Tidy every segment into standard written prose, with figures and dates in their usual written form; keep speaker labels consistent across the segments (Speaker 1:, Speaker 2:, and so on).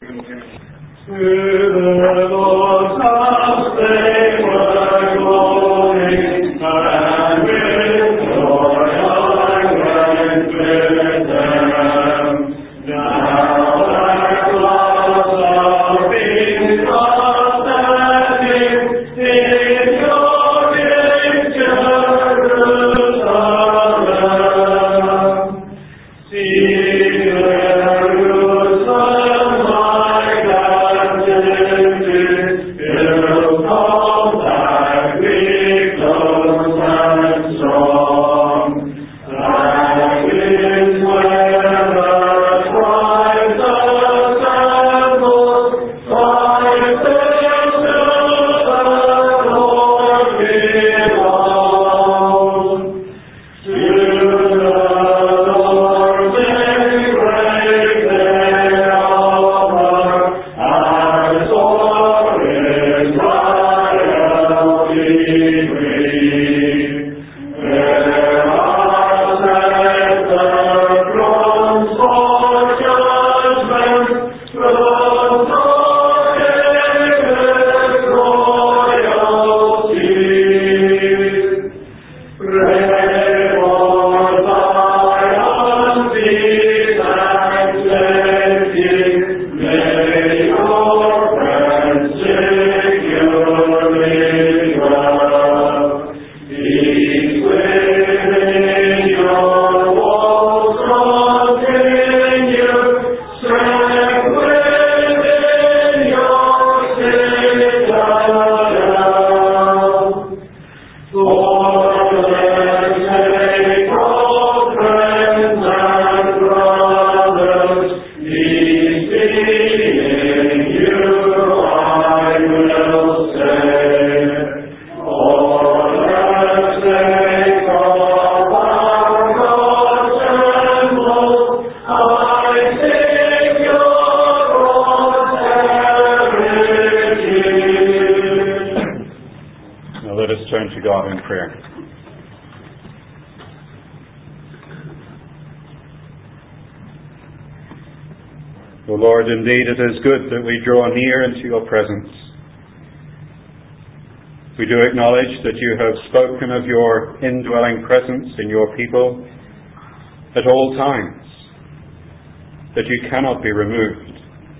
Speaker 1: To the Lord comes they were going, and with joy I went with them. Now at last our feet are standing in your rich Jerusalem. See Jerusalem, my captivity, will come back victorious and strong. Like winds where the tribes assemble, like sails to the Lord belong. To the Lord they break their armor, and for Israel decree. There are set the thrones for judgment, thrones of David's royalty. Pray for Zion's peace and safety. May your friends securely dwell. Peace within your walls continue. Strength within your citadel. For the sake of friends and brothers, peace be in you, I will say. For the sake of our God's temple, I seek your prosperity.
Speaker 2: Now let us turn to God in prayer. O Lord, indeed it is good that we draw near into your presence. We do acknowledge that you have spoken of your indwelling presence in your people at all times, that you cannot be removed.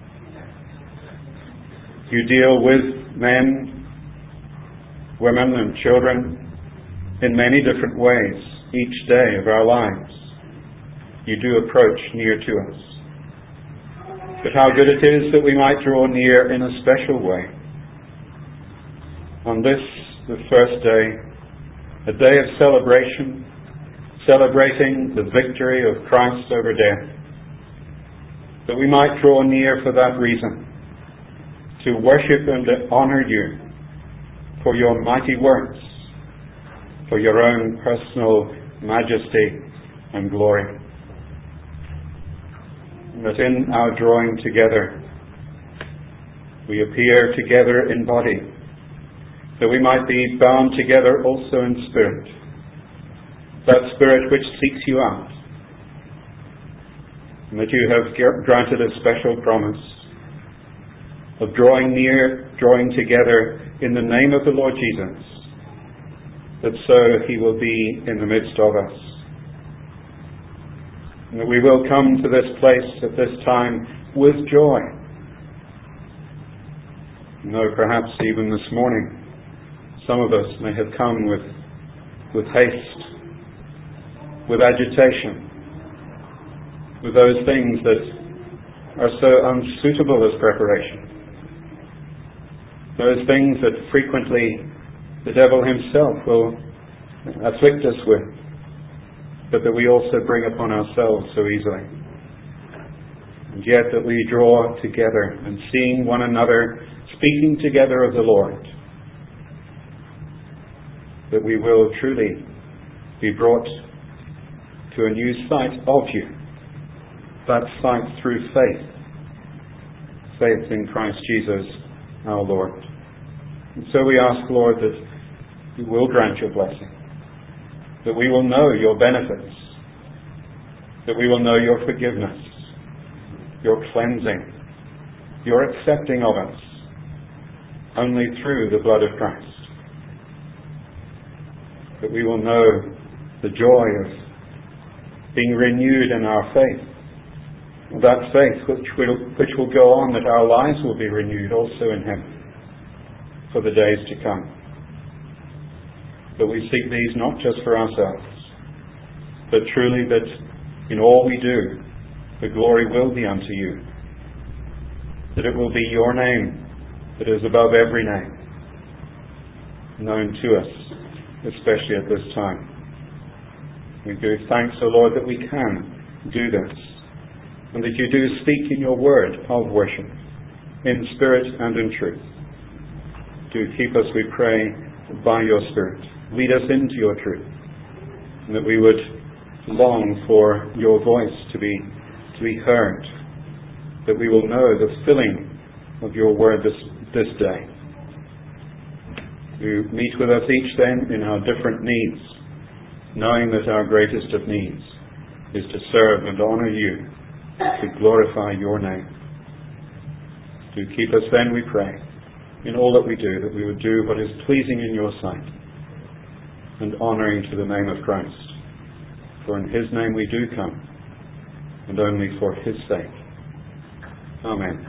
Speaker 2: You deal with men, women and children in many different ways each day of our lives. You do approach near to us. But how good it is that we might draw near in a special way. On this, the first day, a day of celebration, celebrating the victory of Christ over death, that we might draw near for that reason, to worship and honor you for your mighty works, for your own personal majesty and glory. And that in our drawing together, we appear together in body, that we might be bound together also in spirit, that spirit which seeks you out, and that you have granted a special promise of drawing near, drawing together in the name of the Lord Jesus, that so he will be in the midst of us. And that we will come to this place at this time with joy. No, perhaps even this morning, some of us may have come with haste, with agitation, with those things that are so unsuitable as preparation. Those things that frequently the devil himself will afflict us with, but that we also bring upon ourselves so easily. And yet that we draw together and seeing one another, speaking together of the Lord, that we will truly be brought to a new sight of you, that sight through faith, faith in Christ Jesus our Lord. And so we ask, Lord, that you will grant your blessing, that we will know your benefits, that we will know your forgiveness, your cleansing, your accepting of us only through the blood of Christ. That we will know the joy of being renewed in our faith. That faith which will go on, that our lives will be renewed also in Him for the days to come. But we seek these not just for ourselves, but truly that in all we do, the glory will be unto you. That it will be your name that is above every name, known to us, especially at this time. We give thanks, O Lord, that we can do this, and that you do speak in your word of worship, in spirit and in truth. Do keep us, we pray, by your Spirit. Lead us into your truth, and that we would long for your voice to be heard, that we will know the filling of your word this day. You meet with us each then in our different needs, knowing that our greatest of needs is to serve and honor you, to glorify your name. Do keep us then, we pray, in all that we do, that we would do what is pleasing in your sight and honoring to the name of Christ. For in his name we do come, and only for his sake. Amen.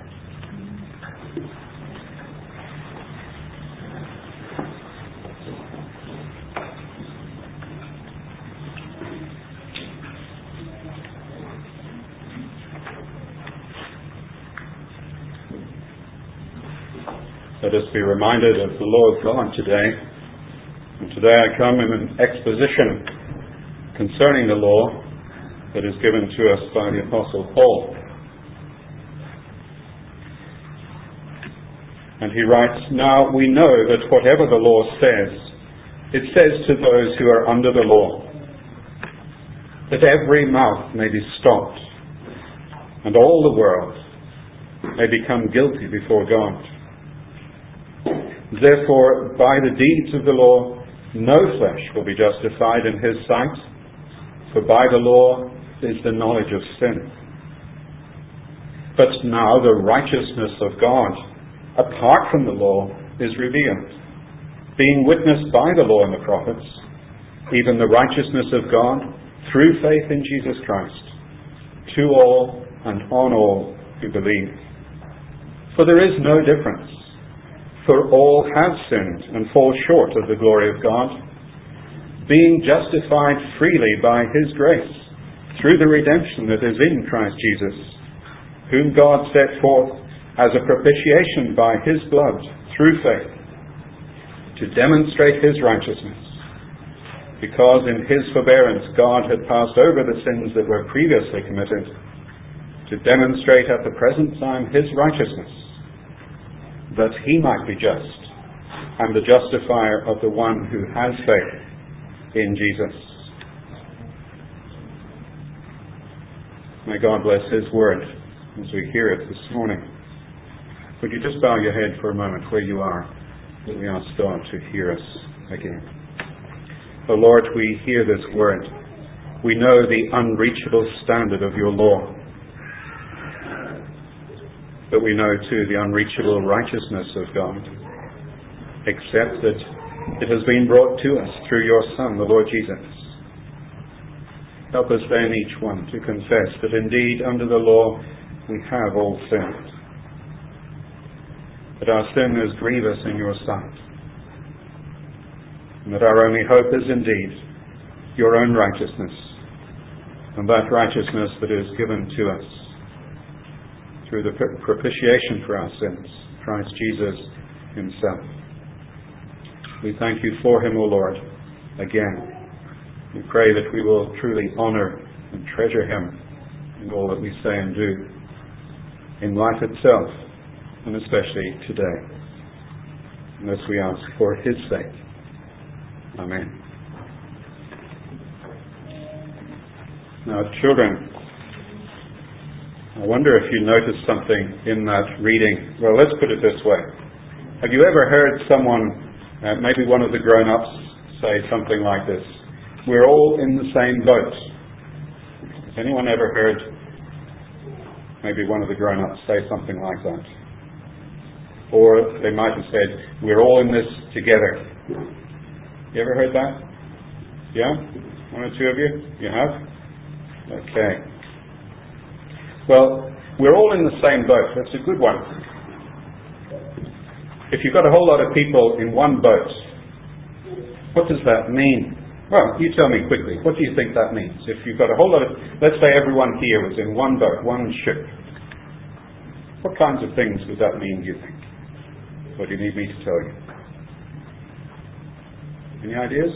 Speaker 2: Let us be reminded of the law of God today. And today I come in an exposition concerning the law that is given to us by the Apostle Paul. And he writes, "Now we know that whatever the law says, it says to those who are under the law, that every mouth may be stopped, and all the world may become guilty before God. Therefore, by the deeds of the law, no flesh will be justified in his sight, for by the law is the knowledge of sin. But now the righteousness of God, apart from the law, is revealed, being witnessed by the law and the prophets, even the righteousness of God through faith in Jesus Christ, to all and on all who believe. For there is no difference. For all have sinned and fall short of the glory of God, being justified freely by his grace, through the redemption that is in Christ Jesus, whom God set forth as a propitiation by his blood through faith, to demonstrate his righteousness, because in his forbearance God had passed over the sins that were previously committed, to demonstrate at the present time his righteousness, that he might be just and the justifier of the one who has faith in Jesus." May God bless his word as we hear it this morning. Would you just bow your head for a moment where you are, that we ask God to hear us again. O Lord, we hear this word. We know the unreachable standard of your law. But we know too the unreachable righteousness of God, except that it has been brought to us through your Son, the Lord Jesus. Help us then, each one, to confess that indeed under the law we have all sinned, that our sin is grievous in your sight, and that our only hope is indeed your own righteousness, and that righteousness that is given to us through the propitiation for our sins, Christ Jesus himself. We thank you for him, O Lord, again. We pray that we will truly honor and treasure him in all that we say and do, in life itself, and especially today. And this we ask for his sake. Amen. Now, children, I wonder if you noticed something in that reading. Well, let's put it this way. Have you ever heard someone, maybe one of the grown-ups, say something like this? We're all in the same boat. Has anyone ever heard maybe one of the grown-ups say something like that? Or they might have said, we're all in this together. You ever heard that? Yeah? One or two of you? You have? Okay. Well, we're all in the same boat. That's a good one. If you've got a whole lot of people in one boat, what does that mean? Well, you tell me quickly. What do you think that means? If you've got a whole lot of... Let's say everyone here was in one boat, one ship. What kinds of things does that mean, do you think? What do you need me to tell you? Any ideas?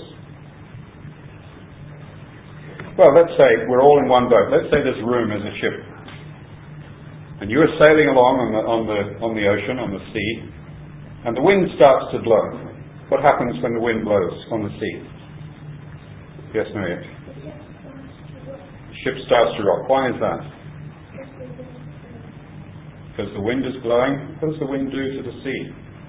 Speaker 2: Well, let's say we're all in one boat. Let's say this room is a ship. And you're sailing along on the ocean, on the sea, and the wind starts to blow. What happens when the wind blows on the sea? Yes, Mariette? The ship starts to rock. Why is that? Because the wind is blowing. What does the wind do to the sea?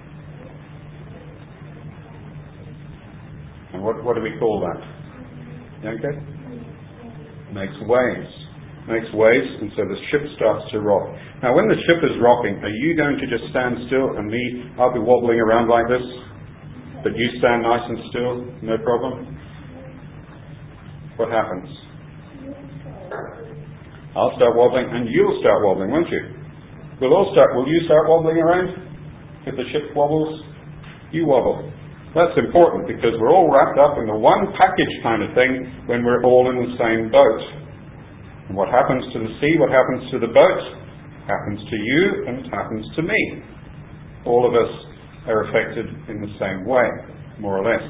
Speaker 2: And what do we call that? Okay? Makes waves. Makes waves, and so the ship starts to rock. Now, when the ship is rocking, are you going to just stand still and I'll be wobbling around like this, but you stand nice and still, no problem? What happens? I'll start wobbling, and you'll start wobbling, won't you? Will you start wobbling around? If the ship wobbles, you wobble. That's important because we're all wrapped up in the one package kind of thing when we're all in the same boat. And what happens to the sea, what happens to the boat, happens to you and it happens to me. All of us are affected in the same way, more or less.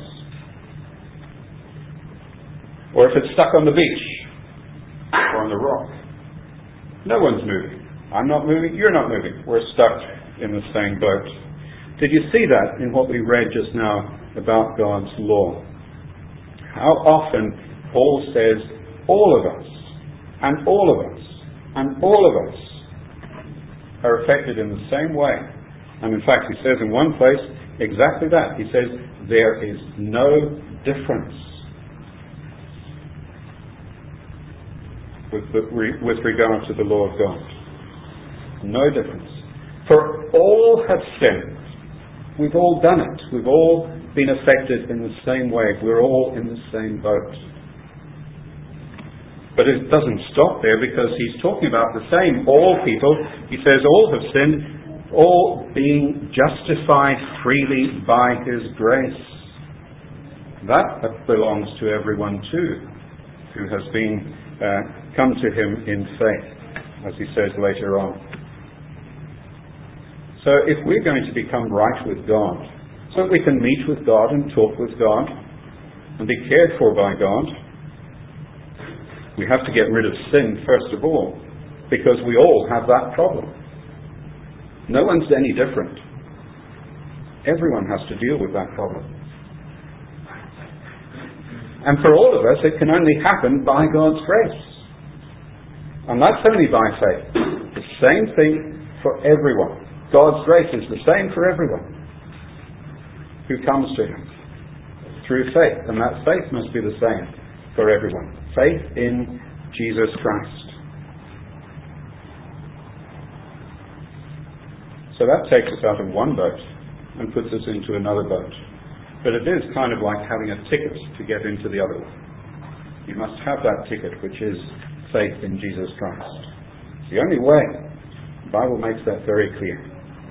Speaker 2: Or if it's stuck on the beach or on the rock, no one's moving. I'm not moving, you're not moving. We're stuck in the same boat. Did you see that in what we read just now about God's law? How often Paul says, all of us, and all of us, and all of us are affected in the same way. And in fact, he says in one place exactly that. He says, there is no difference with regard to the law of God. No difference. For all have sinned. We've all done it. We've all been affected in the same way. We're all in the same boat. But it doesn't stop there because he's talking about the same, all people. He says all have sinned, all being justified freely by his grace. That belongs to everyone too, who has been come to him in faith, as he says later on. So if we're going to become right with God, so that we can meet with God and talk with God and be cared for by God, we have to get rid of sin first of all, because we all have that problem. No one's any different. Everyone has to deal with that problem. And for all of us, it can only happen by God's grace. And that's only by faith. The same thing for everyone. God's grace is the same for everyone who comes to him through faith. And that faith must be the same for everyone. Faith in Jesus Christ. So that takes us out of one boat and puts us into another boat. But it is kind of like having a ticket to get into the other one. You must have that ticket, which is faith in Jesus Christ. It's the only way. The Bible makes that very clear.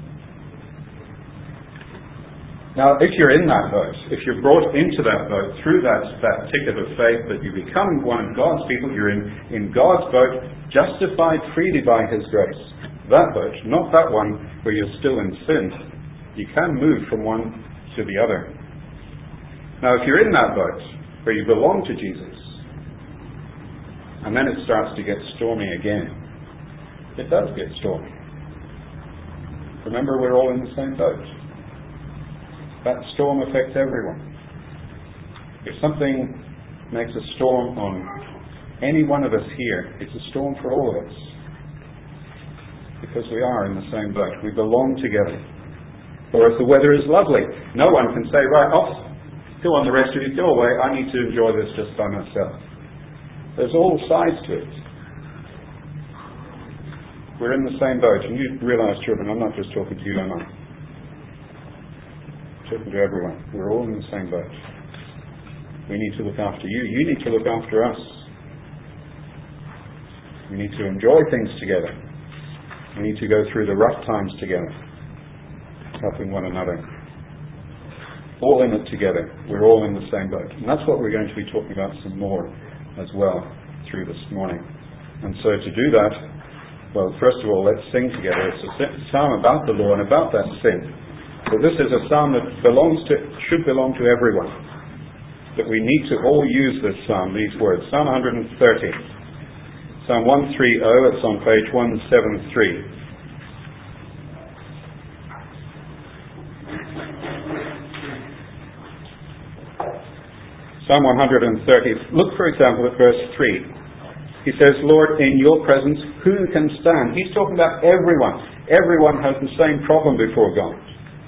Speaker 2: Now, if you're in that boat, if you're brought into that boat through that ticket of faith, that you become one of God's people, you're in God's boat, justified freely by his grace. That boat, not that one where you're still in sin. You can move from one to the other. Now, if you're in that boat where you belong to Jesus, and then it starts to get stormy again, it does get stormy. Remember, we're all in the same boat. That storm affects everyone. If something makes a storm on any one of us here, it's a storm for all of us. Because we are in the same boat. We belong together. Or if the weather is lovely, no one can say, right, off, go on the rest of you, go away, I need to enjoy this just by myself. There's all sides to it. We're in the same boat. And you realise, children, I'm not just talking to you, am I? talking to everyone. We're all in the same boat. We need to look after you. You need to look after us. We need to enjoy things together. We need to go through the rough times together, helping one another. All in it together. We're all in the same boat. And that's what we're going to be talking about some more as well through this morning. And so to do that, well, first of all, let's sing together. It's a psalm about the law and about that sin. But this is a psalm that should belong to everyone. That we need to all use this psalm, these words. Psalm 130. Psalm 130, it's on page 173. Psalm 130. Look, for example, at verse 3. He says, Lord, in your presence, who can stand? He's talking about everyone. Everyone has the same problem before God.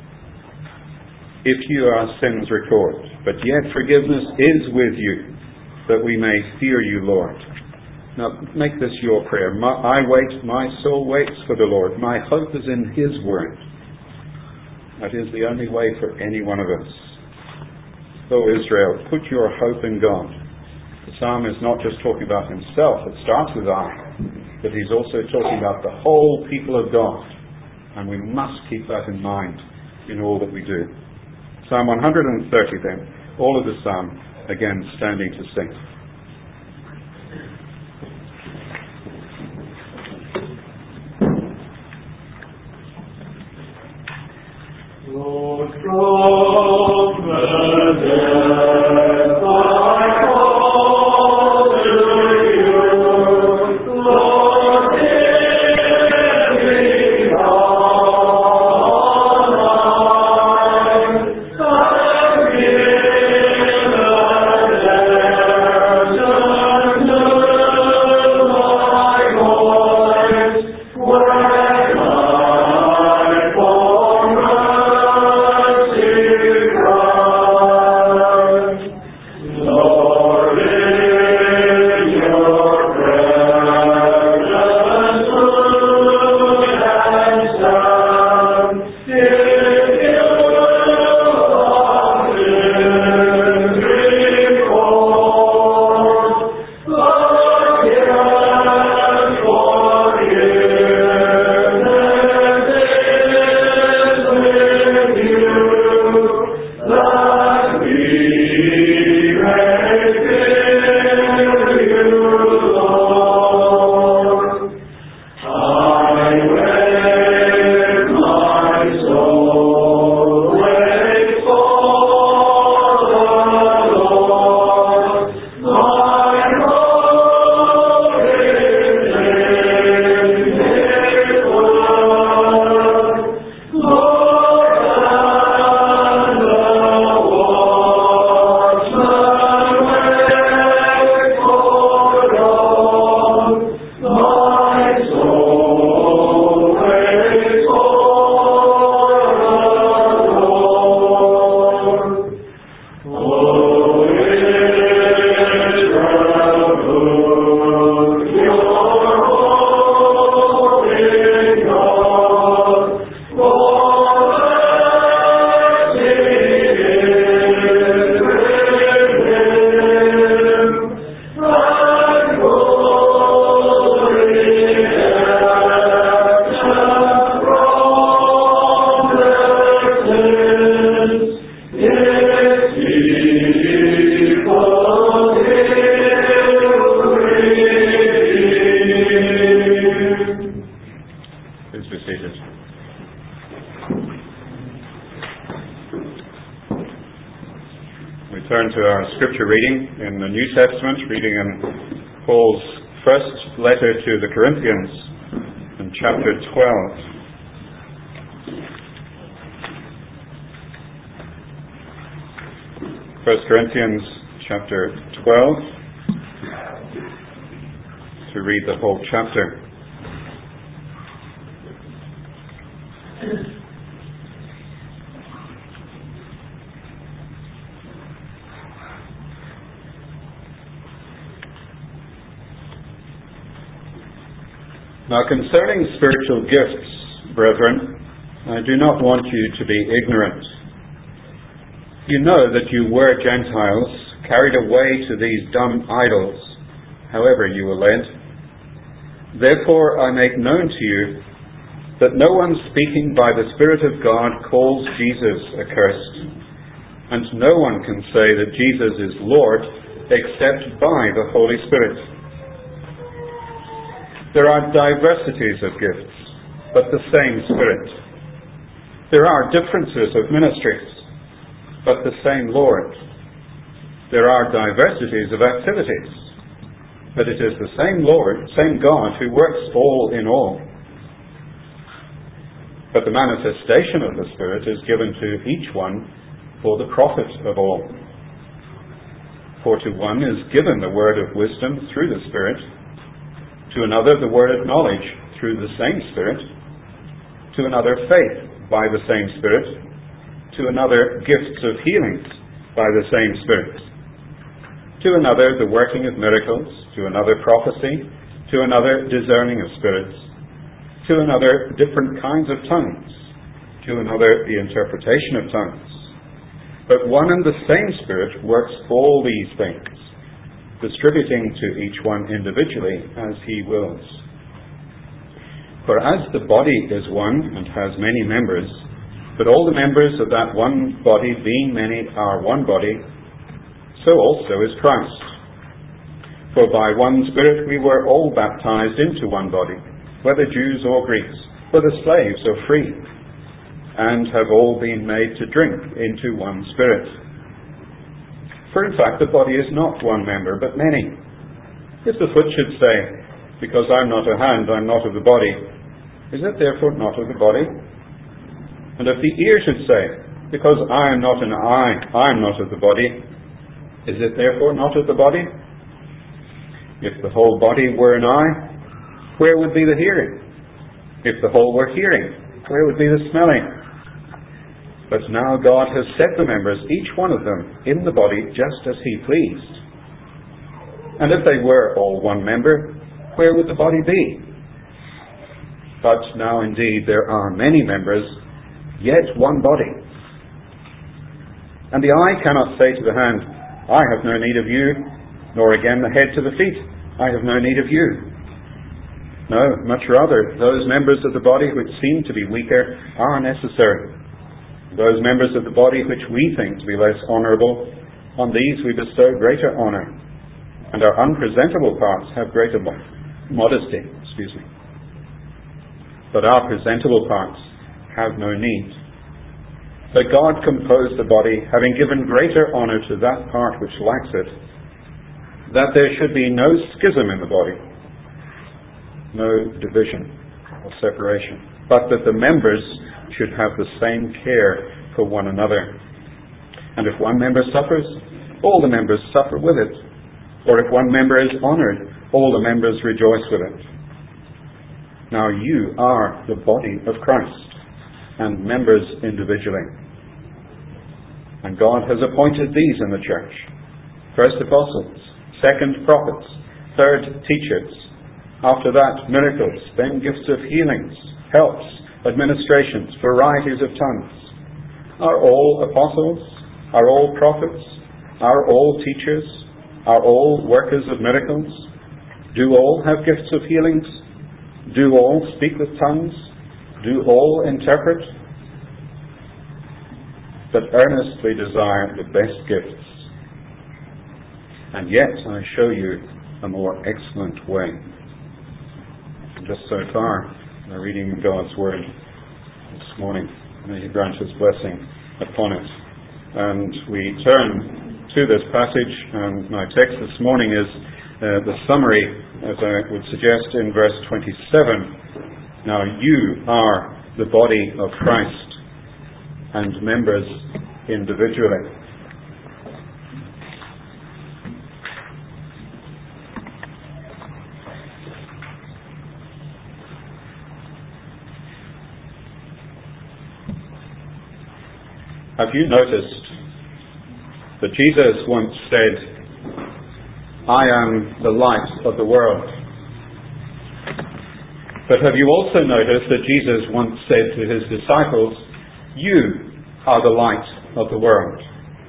Speaker 2: If you our sins record, but yet forgiveness is with you, that we may fear you, Lord. Now, make this your prayer. My soul waits for the Lord. My hope is in His word. That is the only way for any one of us. O Israel, put your hope in God. The psalm is not just talking about himself. It starts with I. But he's also talking about the whole people of God. And we must keep that in mind in all that we do. Psalm 130 then. All of the psalm, again, standing to sing.
Speaker 1: Lord, from the dead, I call to you. Lord, hear me on high. I hear the desert to my voice, when I for mercy cry. Lord, in your presence food and stand. If you are in record, again forgiveness is with you, that we may fear you, Lord. I wait my soul, wait for the Lord. My hope is in His word. Lord, and the watchman wait for dawn. My soul waits for the Lord. O Israel, put your hope in God, for mercy is with Him, and glory and promises. Its people He'll redeem.
Speaker 2: Please be seated. We turn to our scripture reading in the New Testament, reading in Paul's first letter to the Corinthians in chapter 12. 1 Corinthians chapter 12, to read the whole chapter. Now concerning spiritual gifts, brethren, I do not want you to be ignorant. You know that you were Gentiles, carried away to these dumb idols, however you were led. Therefore I make known to you that no one speaking by the Spirit of God calls Jesus accursed, and no one can say that Jesus is Lord except by the Holy Spirit. There are diversities of gifts, but the same Spirit. There are differences of ministries, but the same Lord. There are diversities of activities, but it is the same Lord, same God, who works all in all. But the manifestation of the Spirit is given to each one for the profit of all. For to one is given the word of wisdom through the Spirit, to another the word of knowledge through the same Spirit, to another faith by the same Spirit, to another gifts of healings by the same Spirit, to another the working of miracles, to another prophecy, to another discerning of spirits, to another different kinds of tongues, to another the interpretation of tongues. But one and the same Spirit works all these things, distributing to each one individually as He wills. For as the body is one and has many members, but all the members of that one body, being many, are one body, so also is Christ. For by one Spirit we were all baptized into one body, whether Jews or Greeks, whether slaves or free, and have all been made to drink into one Spirit. For in fact the body is not one member, but many. If the foot should say, because I'm not a hand, I'm not of the body, is it therefore not of the body? And if the ear should say, because I am not an eye, I'm not of the body, is it therefore not of the body? If the whole body were an eye, where would be the hearing? If the whole were hearing, where would be the smelling? But now God has set the members, each one of them, in the body just as He pleased. And if they were all one member, where would the body be? But now indeed there are many members, yet one body. And the eye cannot say to the hand, I have no need of you, nor again the head to the feet, I have no need of you. No, much rather, those members of the body which seem to be weaker are necessary. Those members of the body which we think to be less honourable, on these we bestow greater honour, and our unpresentable parts have greater modesty. But our presentable parts have no need. But God composed the body, having given greater honour to that part which lacks it, that there should be no schism in the body, no division or separation, but that the members should have the same care for one another. And if one member suffers, all the members suffer with it. Or if one member is honoured, all the members rejoice with it. Now you are the body of Christ, and members individually. And God has appointed these in the church: first apostles, second prophets, third teachers, after that miracles, then gifts of healings, helps, administrations, varieties of tongues. Are all apostles? Are all prophets? Are all teachers? Are all workers of miracles? Do all have gifts of healings? Do all speak with tongues? Do all interpret? But earnestly desire the best gifts. And yet I show you a more excellent way. Just so far, we're reading God's Word this morning. May He grant His blessing upon it. And we turn to this passage, and my text this morning is the summary, as I would suggest, in verse 27. Now you are the body of Christ, and members individually. Have you noticed that Jesus once said, I am the light of the world? But have you also noticed that Jesus once said to His disciples, you are the light of the world?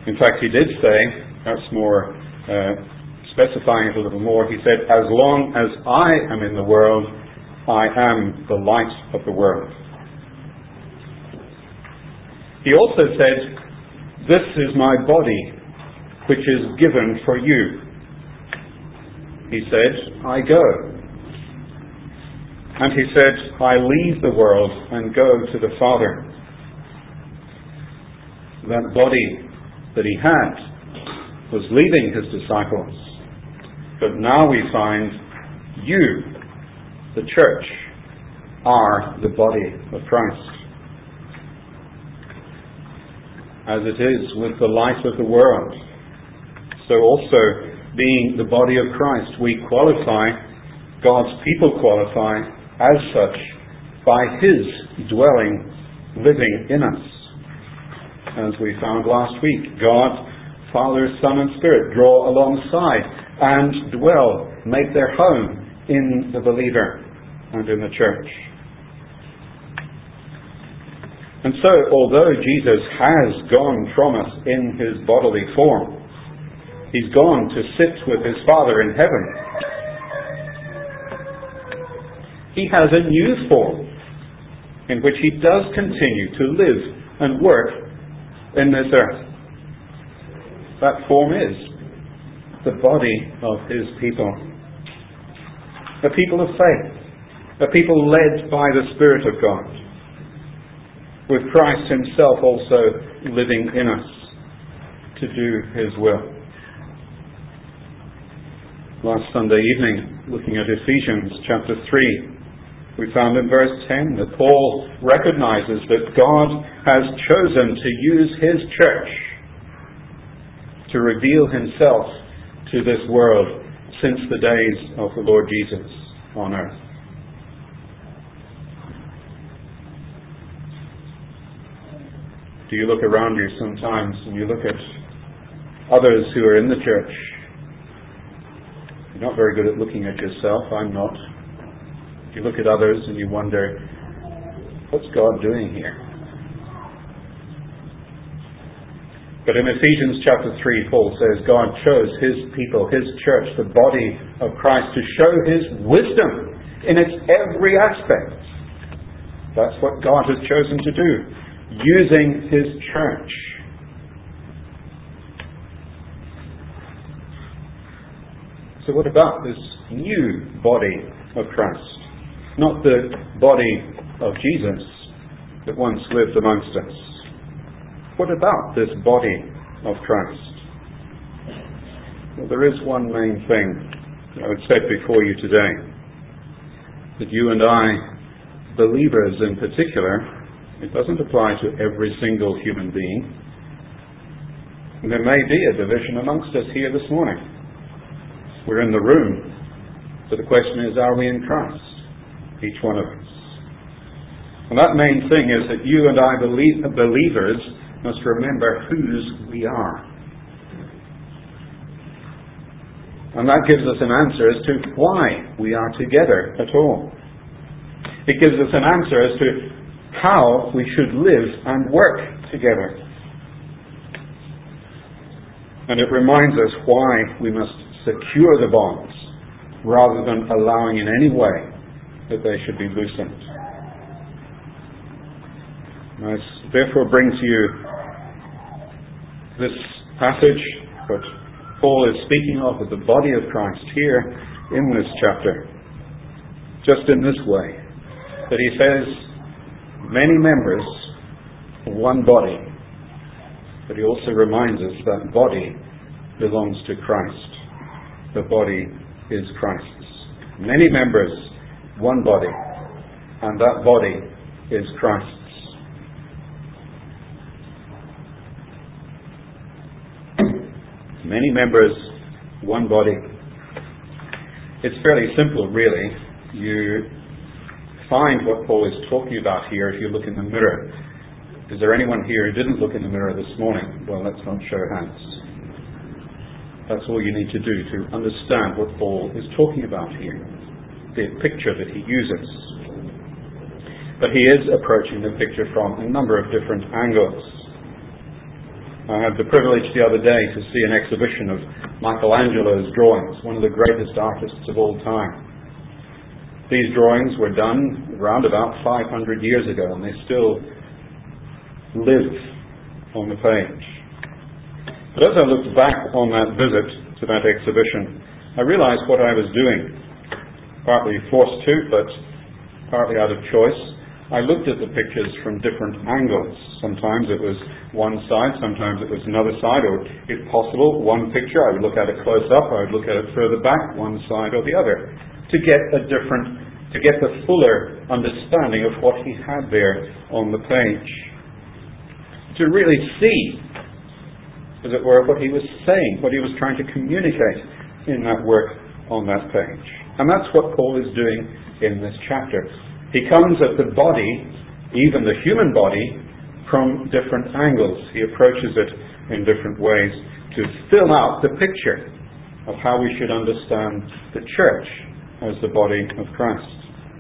Speaker 2: In fact, he did say, that's more specifying it a little more, he said, as long as I am in the world, I am the light of the world. He also said, this is my body, which is given for you. He said, I go. And he said, I leave the world and go to the Father. That body that he had was leaving his disciples. But now we find you, the church, are the body of Christ. As it is with the light of the world, so also being the body of Christ, we qualify, God's people qualify as such by his dwelling, living in us. As we found last week, God, Father, Son and Spirit draw alongside and dwell, make their home in the believer and in the church. And so, although Jesus has gone from us in his bodily form, he's gone to sit with his Father in heaven, he has a new form in which he does continue to live and work in this earth. That form is the body of his people. A people of faith. A people led by the Spirit of God. With Christ himself also living in us to do his will. Last Sunday evening, looking at Ephesians chapter 3, we found in verse 10 that Paul recognizes that God has chosen to use his church to reveal himself to this world since the days of the Lord Jesus on earth. Do you look around you sometimes and you look at others who are in the church? You're not very good at looking at yourself. I'm not. You look at others and you wonder, what's God doing here? But in Ephesians chapter 3, Paul says God chose his people, his church, the body of Christ, to show his wisdom in its every aspect. That's what God has chosen to do, using his church. So what about this new body of Christ? Not the body of Jesus that once lived amongst us. What about this body of Christ? Well, there is one main thing that I would set before you today. That you and I, believers in particular, it doesn't apply to every single human being. And there may be a division amongst us here this morning. We're in the room. So the question is, are we in Christ? Each one of us. And that main thing is that you and I, believers, must remember whose we are. And that gives us an answer as to why we are together at all. It gives us an answer as to how we should live and work together. And it reminds us why we must secure the bonds rather than allowing in any way that they should be loosened. And I therefore bring to you this passage, what Paul is speaking of the body of Christ here in this chapter, just in this way, that he says, many members, one body, but he also reminds us that body belongs to Christ. The body is Christ's. Many members, one body, and that body is Christ's. Many members, one body. It's fairly simple, really. You find what Paul is talking about here if you look in the mirror. Is there anyone here who didn't look in the mirror this morning? Well, let's not show hands. That's all you need to do to understand what Paul is talking about here, the picture that he uses. But he is approaching the picture from a number of different angles. I had the privilege the other day to see an exhibition of Michelangelo's drawings, one of the greatest artists of all time. These drawings were done around about 500 years ago, and they still live on the page. But as I looked back on that visit to that exhibition, I realized what I was doing, partly forced to, but partly out of choice. I looked at the pictures from different angles. Sometimes it was one side, sometimes it was another side, or if possible, one picture. I would look at it close up, I would look at it further back, one side or the other, to get the fuller understanding of what he had there on the page. To really see, as it were, what he was saying, what he was trying to communicate in that work on that page. And that's what Paul is doing in this chapter. He comes at the body, even the human body, from different angles. He approaches it in different ways to fill out the picture of how we should understand the church as the body of Christ.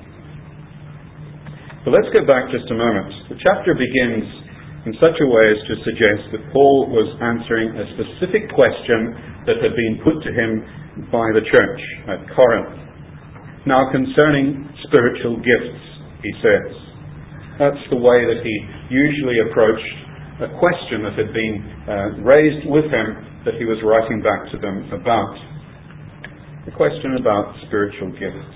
Speaker 2: But let's go back just a moment. The chapter begins in such a way as to suggest that Paul was answering a specific question that had been put to him by the church at Corinth. Now, concerning spiritual gifts, he says, that's the way that he usually approached a question that had been raised with him that he was writing back to them about. The question about spiritual gifts.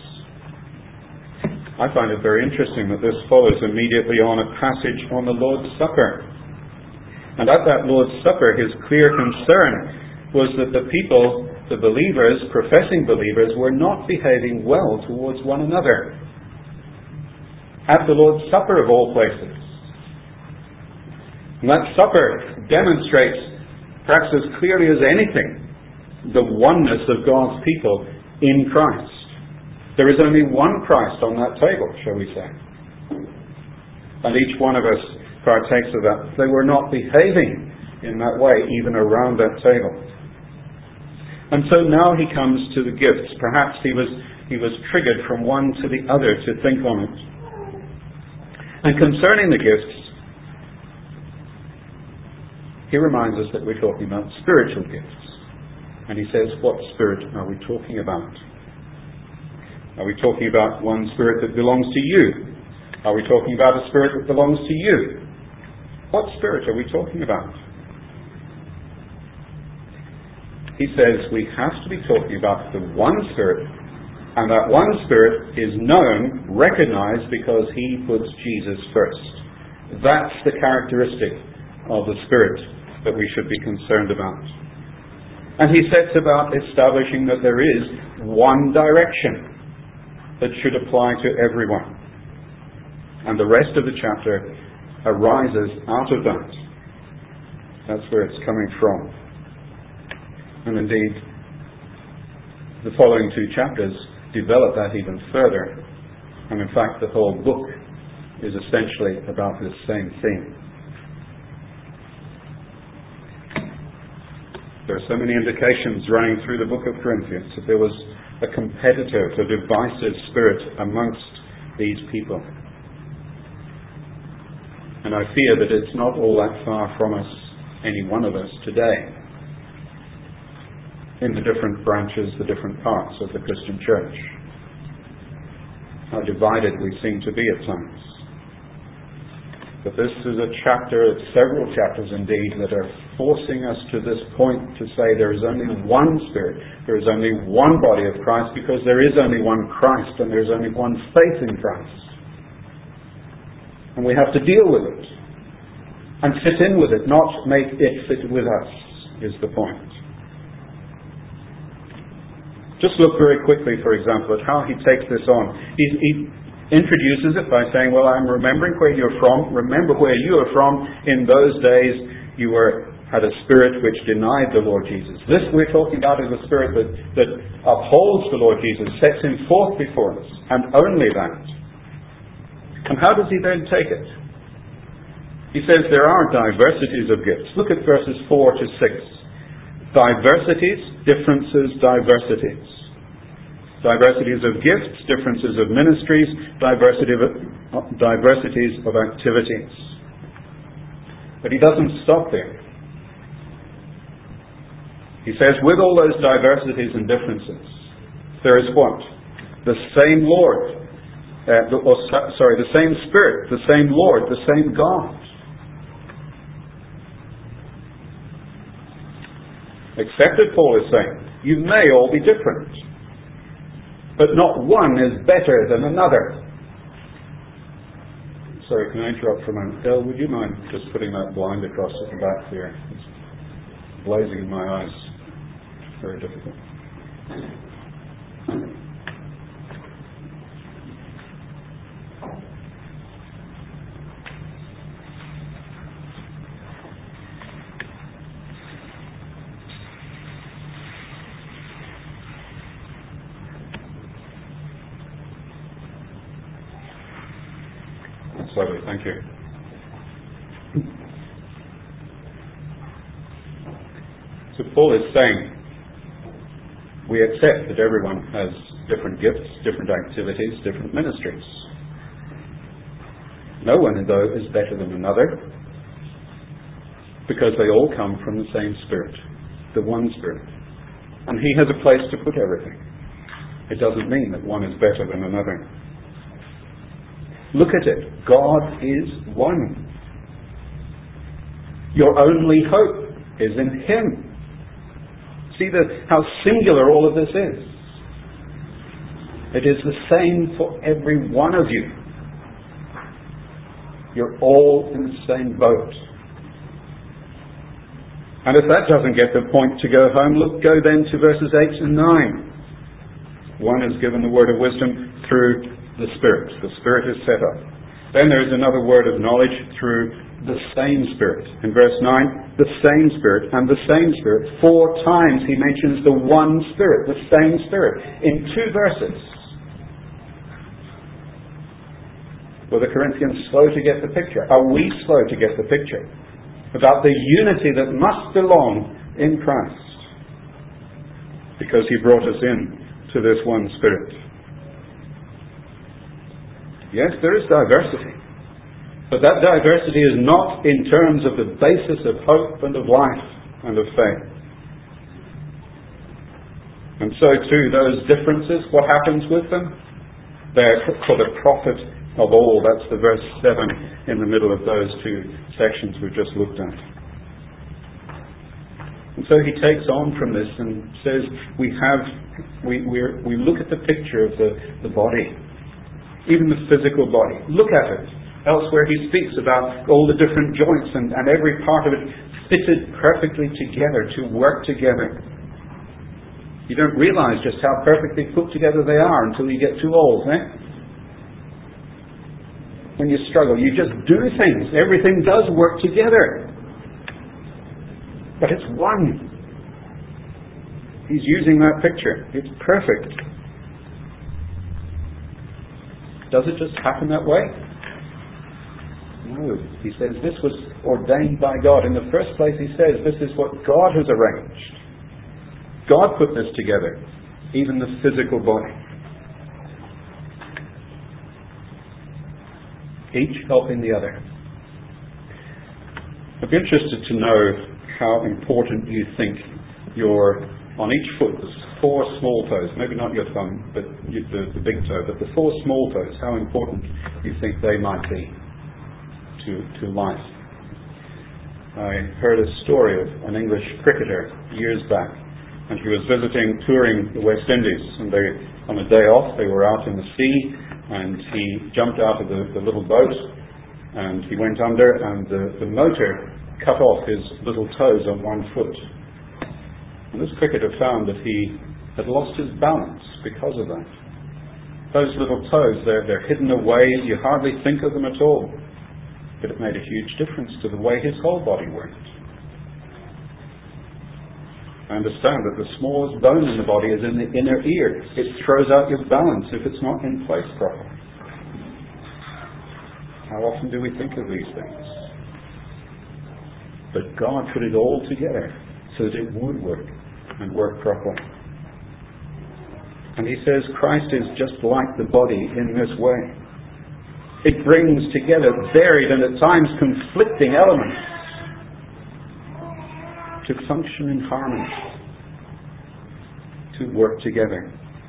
Speaker 2: I find it very interesting that this follows immediately on a passage on the Lord's Supper. And at that Lord's Supper, his clear concern was that the people, the believers, professing believers, were not behaving well towards one another. At the Lord's Supper of all places. And that supper demonstrates, perhaps as clearly as anything, the oneness of God's people in Christ. There is only one Christ on that table, shall we say. And each one of us partakes of that. They were not behaving in that way, even around that table. And so now he comes to the gifts. Perhaps he was triggered from one to the other to think on it. And concerning the gifts, he reminds us that we're talking about spiritual gifts. And he says, what spirit are we talking about? Are we talking about one spirit that belongs to you? Are we talking about a spirit that belongs to you? What spirit are we talking about? He says we have to be talking about the one spirit, and that one spirit is known, recognized, because he puts Jesus first. That's the characteristic of the spirit that we should be concerned about. And he sets about establishing that there is one direction that should apply to everyone. And the rest of the chapter arises out of that. That's where it's coming from. And indeed, the following two chapters develop that even further. And in fact, the whole book is essentially about this same theme. There are so many indications running through the book of Corinthians that there was a competitive, a divisive spirit amongst these people. And I fear that it's not all that far from us, any one of us, today, in the different branches, the different parts of the Christian church. How divided we seem to be at times. But this is a chapter, several chapters indeed, that are forcing us to this point to say there is only one Spirit, there is only one body of Christ, because there is only one Christ and there is only one faith in Christ. And we have to deal with it and fit in with it, not make it fit with us, is the point. Just look very quickly, for example, at how he takes this on. He introduces it by saying, well, I'm remembering where you're from. Remember where you are from. In those days, you had a spirit which denied the Lord Jesus. This we're talking about is a spirit that upholds the Lord Jesus, sets him forth before us, and only that. And how does he then take it? He says there are diversities of gifts. Look at verses 4 to 6. Diversities, differences, diversities. Diversities of gifts, differences of ministries, diversities of activities. But he doesn't stop there. He says, with all those diversities and differences, there is what? The same Lord. The same Spirit, the same Lord, the same God. Except that Paul is saying, you may all be different, but not one is better than another. Sorry, can I interrupt for a moment? Dale, would you mind just putting that blind across at the back there? It's blazing in my eyes. Very difficult. Sorry, thank you. So Paul is saying, we accept that everyone has different gifts, different activities, different ministries. No one, though, is better than another, because they all come from the same Spirit, the one Spirit. And He has a place to put everything. It doesn't mean that one is better than another. Look at it. God is one. Your only hope is in Him. See how singular all of this is. It is the same for every one of you. You're all in the same boat. And if that doesn't get the point to go home, go then to verses 8 and 9. One is given the word of wisdom through the Spirit. The Spirit is set up. Then there is another word of knowledge through the same Spirit. In verse 9, the same Spirit and the same Spirit. 4 times he mentions the one Spirit, the same Spirit, in 2 verses. Were the Corinthians slow to get the picture? Are we slow to get the picture about the unity that must belong in Christ? Because He brought us in to this one Spirit. Yes, there is diversity. But that diversity is not in terms of the basis of hope and of life and of faith. And so too, those differences, what happens with them? They're for the profit of all. That's the verse 7 in the middle of those 2 sections we've just looked at. And so he takes on from this and says, we look at the picture of the body, even the physical body. Look at it. Elsewhere he speaks about all the different joints and every part of it fitted perfectly together to work together. You don't realize just how perfectly put together they are until you get too old, When you struggle, you just do things. Everything does work together. But it's one. He's using that picture. It's perfect. Does it just happen that way? No. He says this was ordained by God. In the first place he says this is what God has arranged. God put this together. Even the physical body. Each helping the other. I'd be interested to know how important you think on each foot, the 4 small toes, maybe not your thumb, but the big toe, but the 4 small toes, how important you think they might be to life. I heard a story of an English cricketer years back, and he was touring the West Indies, and on a day off they were out in the sea, and he jumped out of the little boat, and he went under, and the motor cut off his little toes on one foot. And this cricketer found that he had lost his balance because of that. Those little toes, they're hidden away, you hardly think of them at all. But it made a huge difference to the way his whole body worked. I understand that the smallest bone in the body is in the inner ear. It throws out your balance if it's not in place properly. How often do we think of these things? But God put it all together so that it would work and work properly. And he says Christ is just like the body in this way. It brings together varied and at times conflicting elements to function in harmony. to work together.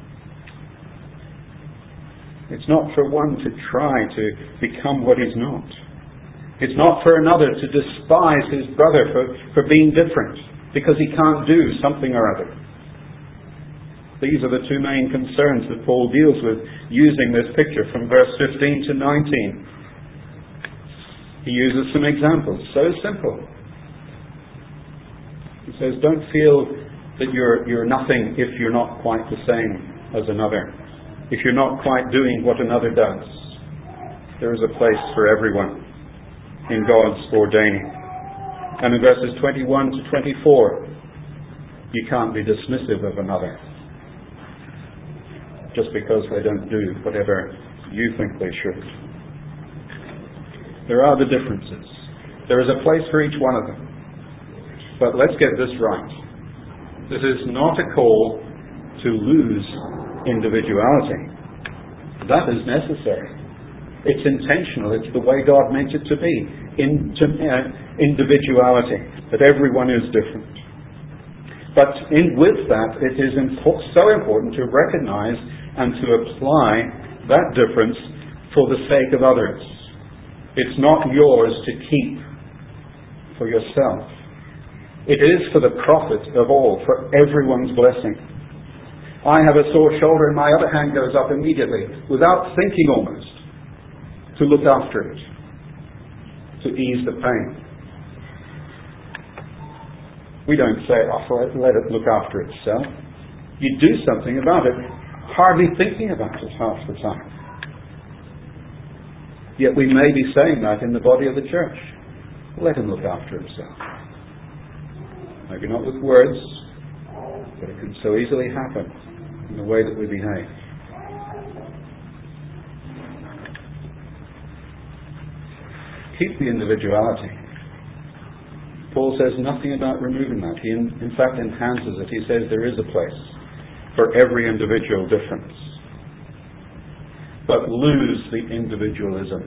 Speaker 2: It's not for one to try to become what he's not. It's not for another to despise his brother for being different because he can't do something or other. These are the two main concerns that Paul deals with using this picture from verse 15 to 19. He uses some examples, so simple. He says, don't feel that you're nothing if you're not quite the same as another, if you're not quite doing what another does. There is a place for everyone in God's ordaining. And in verses 21 to 24, you can't be dismissive of another just because they don't do whatever you think they should. There are the differences. There is a place for each one of them. But let's get this right. This is not a call to lose individuality. That is necessary. It's intentional. It's the way God meant it to be. Individuality. That everyone is different. But with that, it is so important to recognize and to apply that difference for the sake of others. It's not yours to keep for yourself. It is for the profit of all, for everyone's blessing. I have a sore shoulder and my other hand goes up immediately, without thinking almost, to look after it, to ease the pain. We don't say, let it look after itself. You do something about it, hardly thinking about it half the time. Yet we may be saying that in the body of the church. Let him look after himself. Maybe not with words, but it can so easily happen in the way that we behave. Keep the individuality. Paul says nothing about removing that. He in fact enhances it. He says there is a place for every individual difference. But lose the individualism.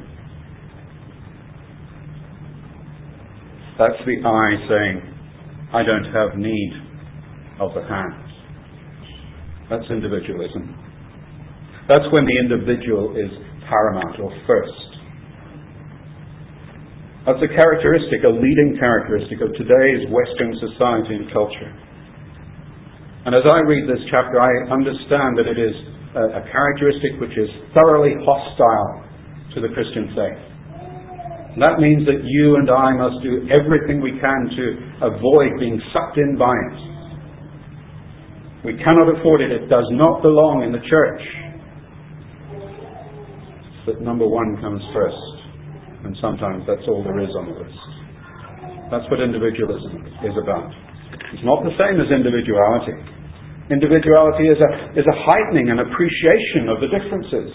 Speaker 2: That's the I saying, I don't have need of the hand. That's individualism. That's when the individual is paramount or first. That's a characteristic, a leading characteristic of today's Western society and culture. And as I read this chapter, I understand that it is a characteristic which is thoroughly hostile to the Christian faith. And that means that you and I must do everything we can to avoid being sucked in by it. We cannot afford it. It does not belong in the church. But number one comes first. And sometimes that's all there is on the list. That's what individualism is about. It's not the same as individuality. Individuality is a heightening and appreciation of the differences.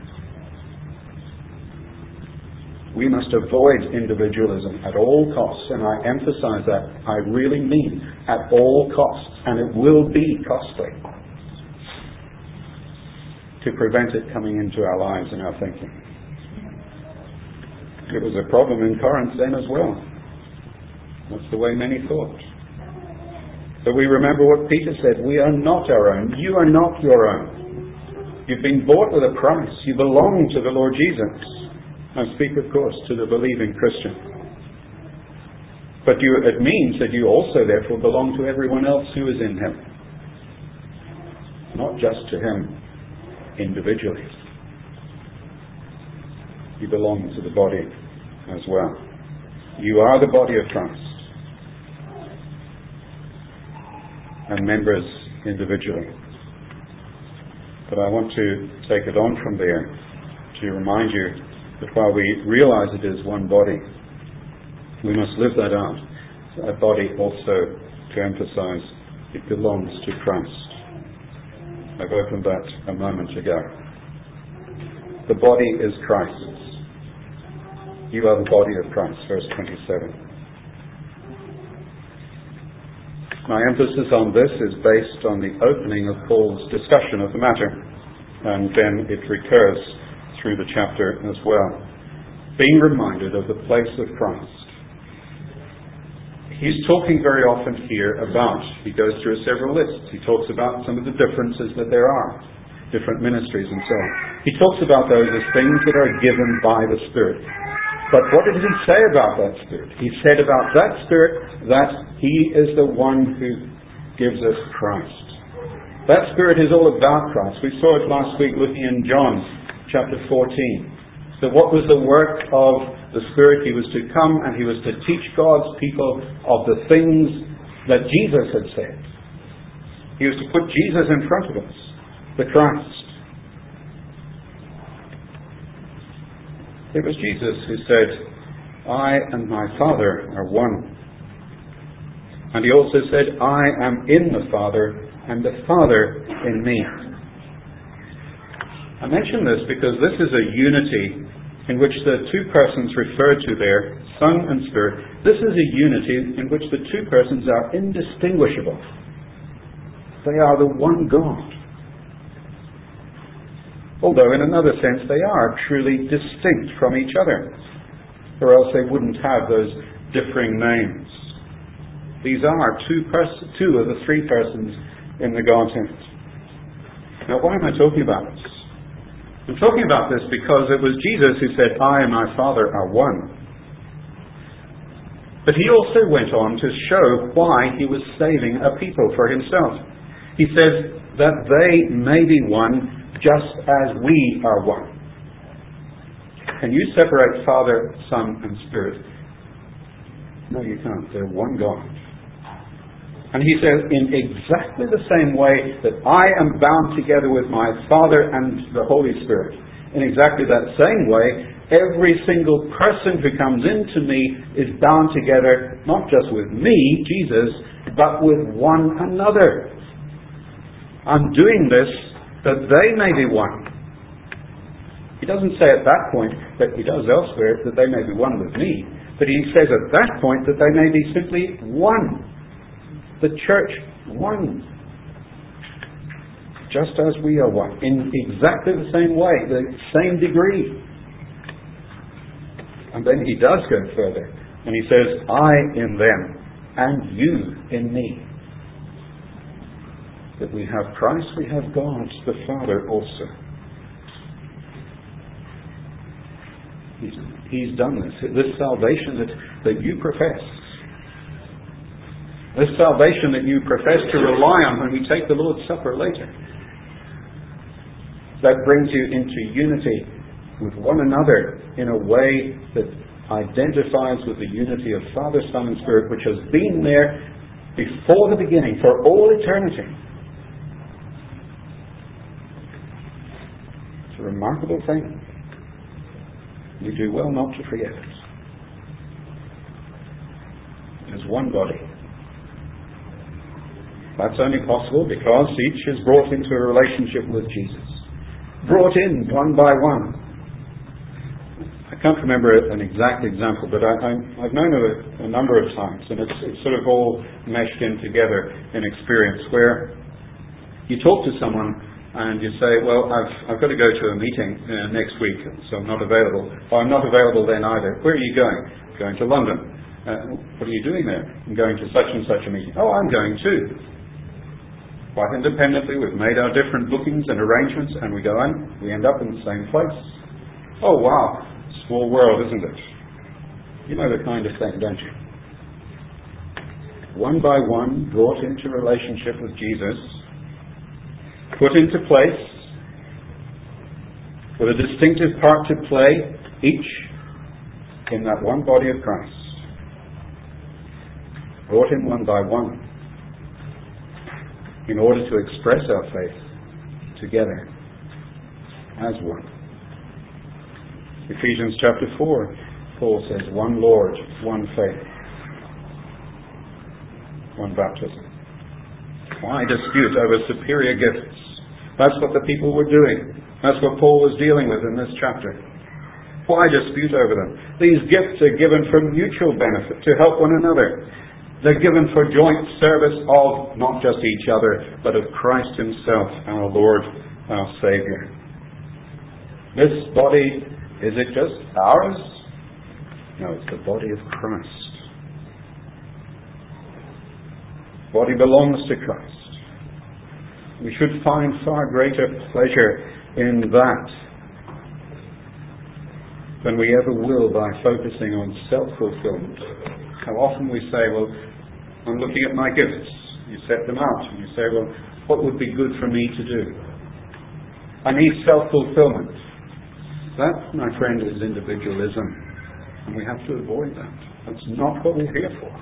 Speaker 2: We must avoid individualism at all costs, and I emphasize that. I really mean at all costs, and it will be costly to prevent it coming into our lives and our thinking. It was a problem in Corinth then as well. That's the way many thought. But we remember what Peter said, we are not our own. You are not your own. You've been bought with a price. You belong to the Lord Jesus. I speak, of course, to the believing Christian. But it means that you also, therefore, belong to everyone else who is in him. Not just to him individually. You belong to the body as well. You are the body of Christ. And members individually. But I want to take it on from there to remind you that while we realize it is one body, we must live that out. That body also, to emphasize, it belongs to Christ. I've opened that a moment ago. The body is Christ's. You are the body of Christ, verse 27. My emphasis on this is based on the opening of Paul's discussion of the matter, and then it recurs through the chapter as well. Being reminded of the place of Christ. he's talking very often here about, he goes through several lists. He talks about some of the differences that there are, different ministries and so on. He talks about those as things that are given by the Spirit. But what did he say about that Spirit? He said about that Spirit that he is the one who gives us Christ. That Spirit is all about Christ. We saw it last week looking in John chapter 14. So what was the work of the Spirit? He was to come and he was to teach God's people of the things that Jesus had said. He was to put Jesus in front of us, the Christ. It was Jesus who said, I and my Father are one. And he also said, I am in the Father and the Father in me. I mention this because this is a unity in which the two persons referred to there, Son and Spirit, this is a unity in which the two persons are indistinguishable. They are the one God. Although in another sense they are truly distinct from each other, or else they wouldn't have those differing names. These are two of the three persons in the Godhead. Now why am I talking about this? I'm talking about this because it was Jesus who said, I and my Father are one. But he also went on to show why he was saving a people for himself. He says that they may be one just as we are one. Can you separate Father, Son, and Spirit? No, you can't. They're one God. And he says, in exactly the same way that I am bound together with my Father and the Holy Spirit, in exactly that same way, every single person who comes into me is bound together, not just with me, Jesus, but with one another. I'm doing this that they may be one. He doesn't say at that point, that he does elsewhere, that they may be one with me. But he says at that point that they may be simply one. The church, one. Just as we are one. In exactly the same way, the same degree. And then he does go further. And he says, I in them, and you in me. That we have Christ, we have God, the Father also. He's done this. This salvation that you profess. This salvation that you profess to rely on when we take the Lord's Supper later. That brings you into unity with one another in a way that identifies with the unity of Father, Son, and Spirit, which has been there before the beginning, for all eternity. It's a remarkable thing. You do well not to forget it. There's one body. That's only possible because each is brought into a relationship with Jesus. Brought in one by one. I can't remember an exact example, but I've known it a number of times, and it's sort of all meshed in together in experience, where you talk to someone and you say, well, I've got to go to a meeting next week, so I'm not available. Or I'm not available then either. Where are you going? I'm going to London. What are you doing there? I'm going to such and such a meeting. Oh, I'm going too. Quite independently, we've made our different bookings and arrangements, and we go on. We end up in the same place. Oh, wow. Small world, isn't it? You know the kind of thing, don't you? One by one, brought into relationship with Jesus, put into place, with a distinctive part to play, each in that one body of Christ. Brought in one by one, in order to express our faith together as one. Ephesians chapter 4, Paul says, one Lord, one faith, one baptism. Why dispute over superior gifts? That's what the people were doing. That's what Paul was dealing with in this chapter. Why dispute over them? These gifts are given for mutual benefit, to help one another. They're given for joint service of not just each other, but of Christ himself, our Lord, our Saviour. This body, is it just ours? No, it's the body of Christ. body belongs to Christ. We should find far greater pleasure in that than we ever will by focusing on self-fulfillment. How often we say, well, I'm looking at my gifts. You set them out and you say, well, what would be good for me to do? I need self-fulfillment. That, my friend, is individualism, and we have to avoid that. That's not what we're here for.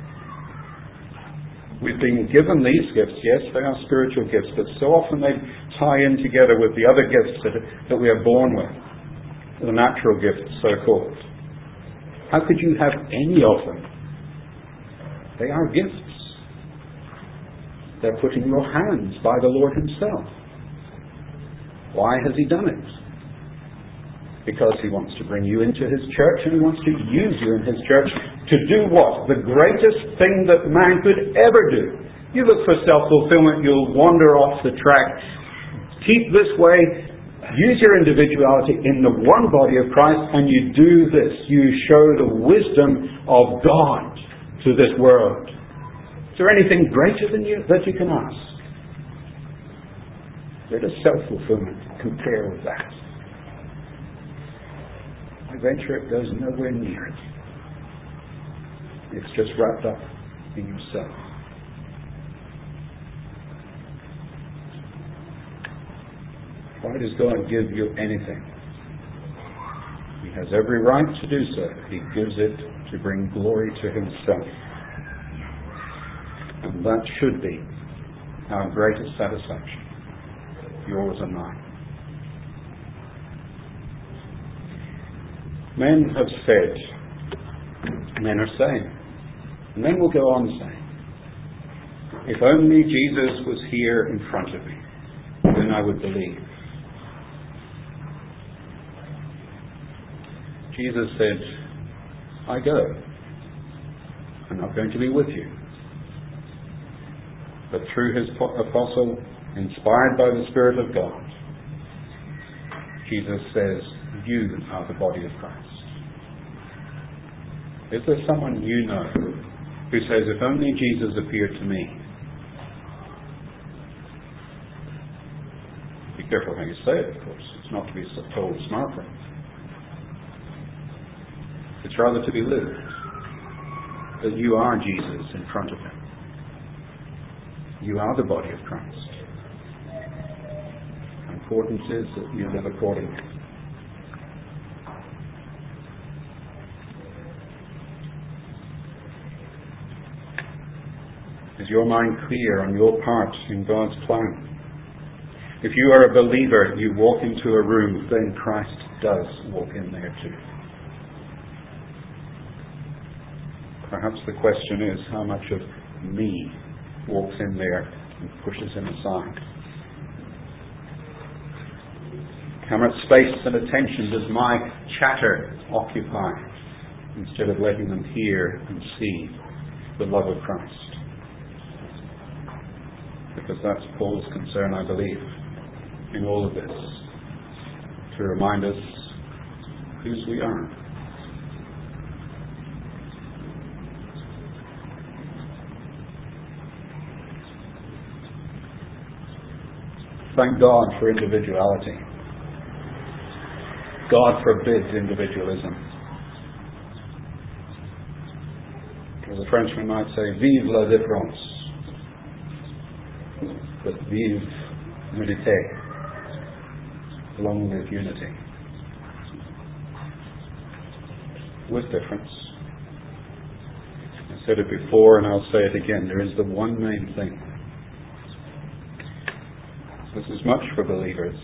Speaker 2: We've been given these gifts. Yes, they are spiritual gifts, but so often they tie in together with the other gifts that we are born with, the natural gifts, so-called. How could you have any of them? They are gifts. They're put in your hands by the Lord Himself. Why has He done it? Because He wants to bring you into His church, and He wants to use you in His church to do what? The greatest thing that man could ever do. You look for self-fulfillment, you'll wander off the track. Keep this way. Use your individuality in the one body of Christ, and you do this. You show the wisdom of God to this world. Is there anything greater than you that you can ask? Where does self-fulfillment compare with that? I venture it goes nowhere near it. It's just wrapped up in yourself. Why does God give you anything? He has every right to do so. He gives it to bring glory to Himself. And that should be our greatest satisfaction. Yours and mine. Men have said, men are saying, and men will go on saying, if only Jesus was here in front of me, then I would believe. Jesus said, I go. I'm not going to be with you. But through His apostle, inspired by the Spirit of God, Jesus says, you are the body of Christ. Is there someone you know who says, if only Jesus appeared to me? Be careful how you say it, of course. It's not to be told smartly. It's rather to be lived. That you are Jesus in front of Him. You are the body of Christ. The importance is that you live accordingly. Is your mind clear on your part in God's plan? If you are a believer, you walk into a room, then Christ does walk in there too. Perhaps the question is, how much of me walks in there and pushes Him aside? How much space and attention does my chatter occupy instead of letting them hear and see the love of Christ? Because that's Paul's concern, I believe, in all of this, to remind us whose we are. Thank God for individuality. God forbids individualism. As a Frenchman might say, vive la différence. But vive l'unité. Along with unity. With difference. I said it before and I'll say it again. There is the one main thing. This is much for believers.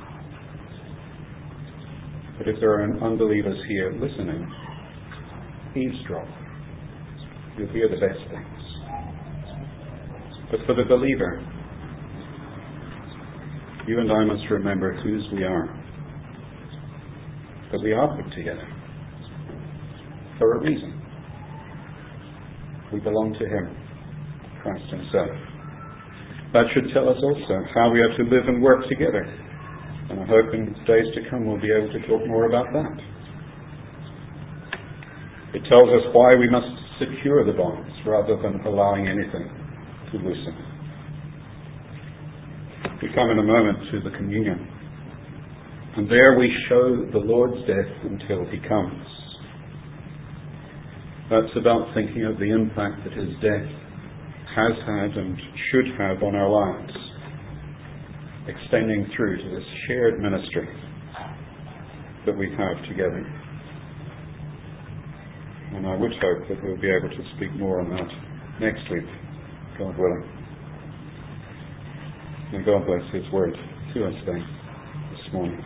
Speaker 2: But if there are unbelievers here listening, eavesdrop. You'll hear the best things. But for the believer, you and I must remember whose we are. That we are put together for a reason. We belong to Him, Christ Himself. That should tell us also how we are to live and work together. And I hope in days to come we'll be able to talk more about that. It tells us why we must secure the bonds rather than allowing anything to loosen. We come in a moment to the communion, and there we show the Lord's death until he comes. That's about thinking of the impact that his death has had and should have on our lives, extending through to this shared ministry that we have together. And I would hope that we'll be able to speak more on that next week, God willing. May God bless his word to us then this morning.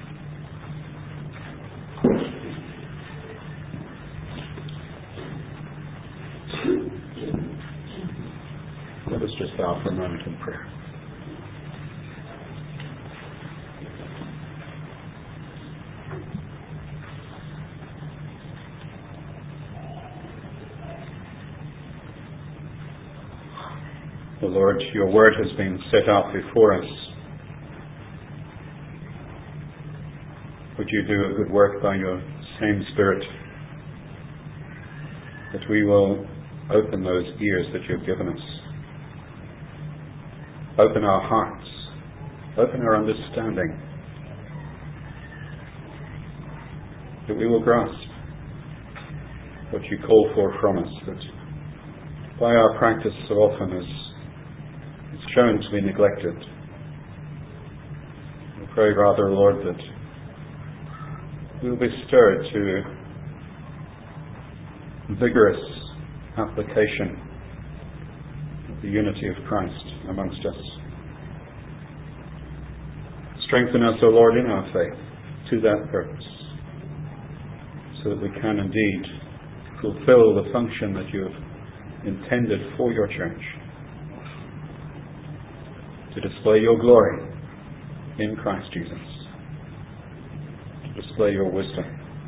Speaker 2: Let us just bow for a moment in prayer. O Lord, your word has been set out before us. Would you do a good work by your same Spirit, that we will open those ears that you've given us, open our hearts, open our understanding, that we will grasp what you call for from us, that by our practice so often is shown to be neglected. We pray rather, Lord, that we will be stirred to vigorous application of the unity of Christ amongst us. Strengthen us, O Lord, in our faith to that purpose, so that we can indeed fulfill the function that you have intended for your church, to display your glory in Christ Jesus, to display your wisdom.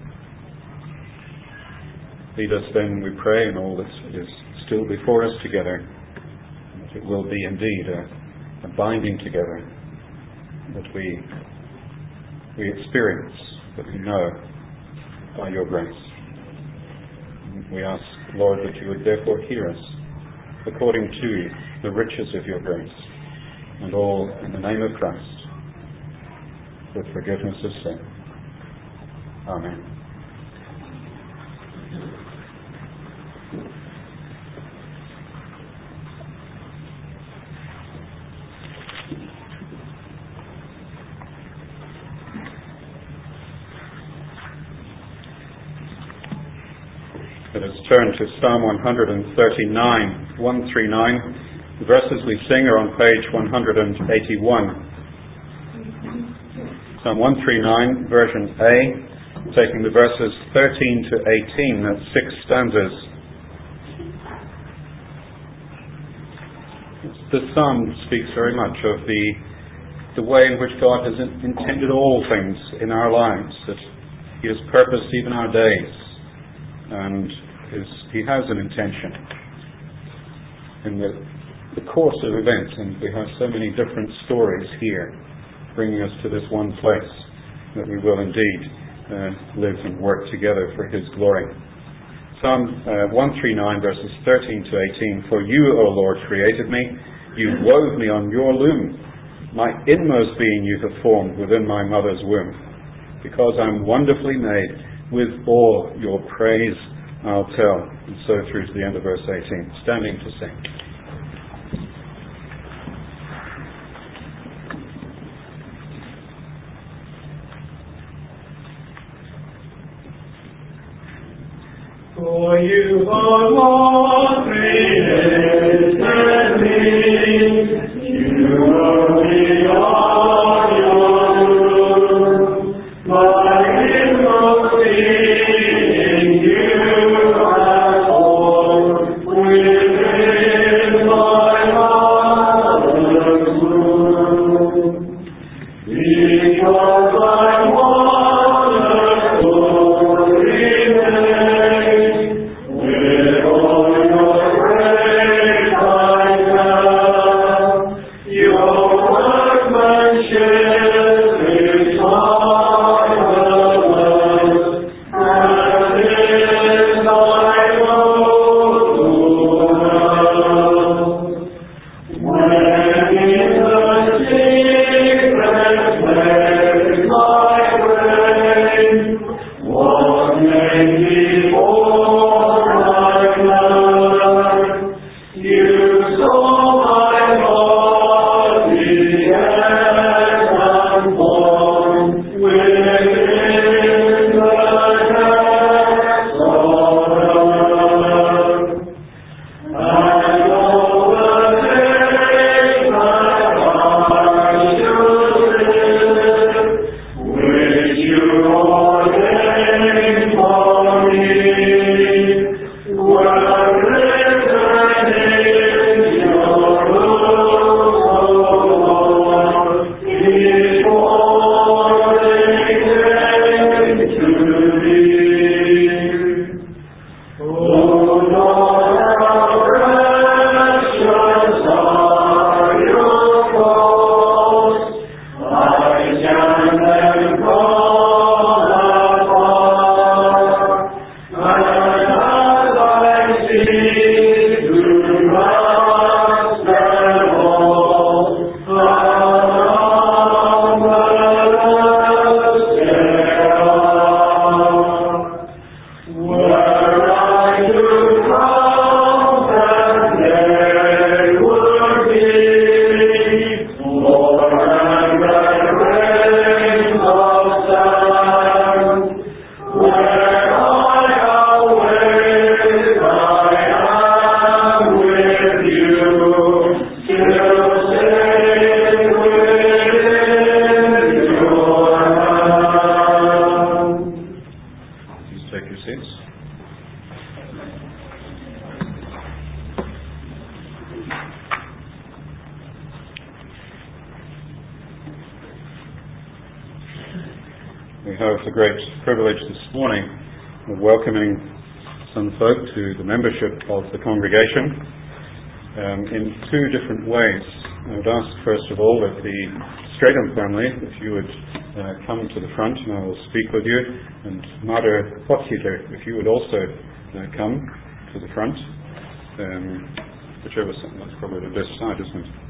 Speaker 2: Lead us then, we pray, in all that is still before us together, that it will be indeed a binding together, that we experience, that we know by your grace. We ask, Lord, that you would therefore hear us according to the riches of your grace, and all in the name of Christ, with forgiveness of sin. Amen. Let us turn to Psalm 139, 139. The verses we sing are on page 181. Psalm 139, version A, taking the verses 13 to 18, that's 6 stanzas. This psalm speaks very much of the way in which God has intended all things in our lives, that he has purposed even our days, and he has an intention in the course of events, and we have so many different stories here bringing us to this one place that we will indeed live and work together for his glory. Psalm 139 verses 13 to 18. For you, O Lord, created me, you wove me on your loom, my inmost being you have formed within my mother's womb. Because I'm wonderfully made, with all your praise I'll tell. And so through to the end of verse 18. Standing to sing.
Speaker 1: For you are more created me, you are beyond your room, my inmost being you have formed within my mother's womb. Because I'm wonderful. With all your
Speaker 2: We have the great privilege this morning of welcoming some folk to the membership of the congregation in two different ways. I would ask first of all that the Stratham family, if you would come to the front and I will speak with you, and Mother Potgieter, if you would also come to the front, whichever side, that's probably the best side, isn't it?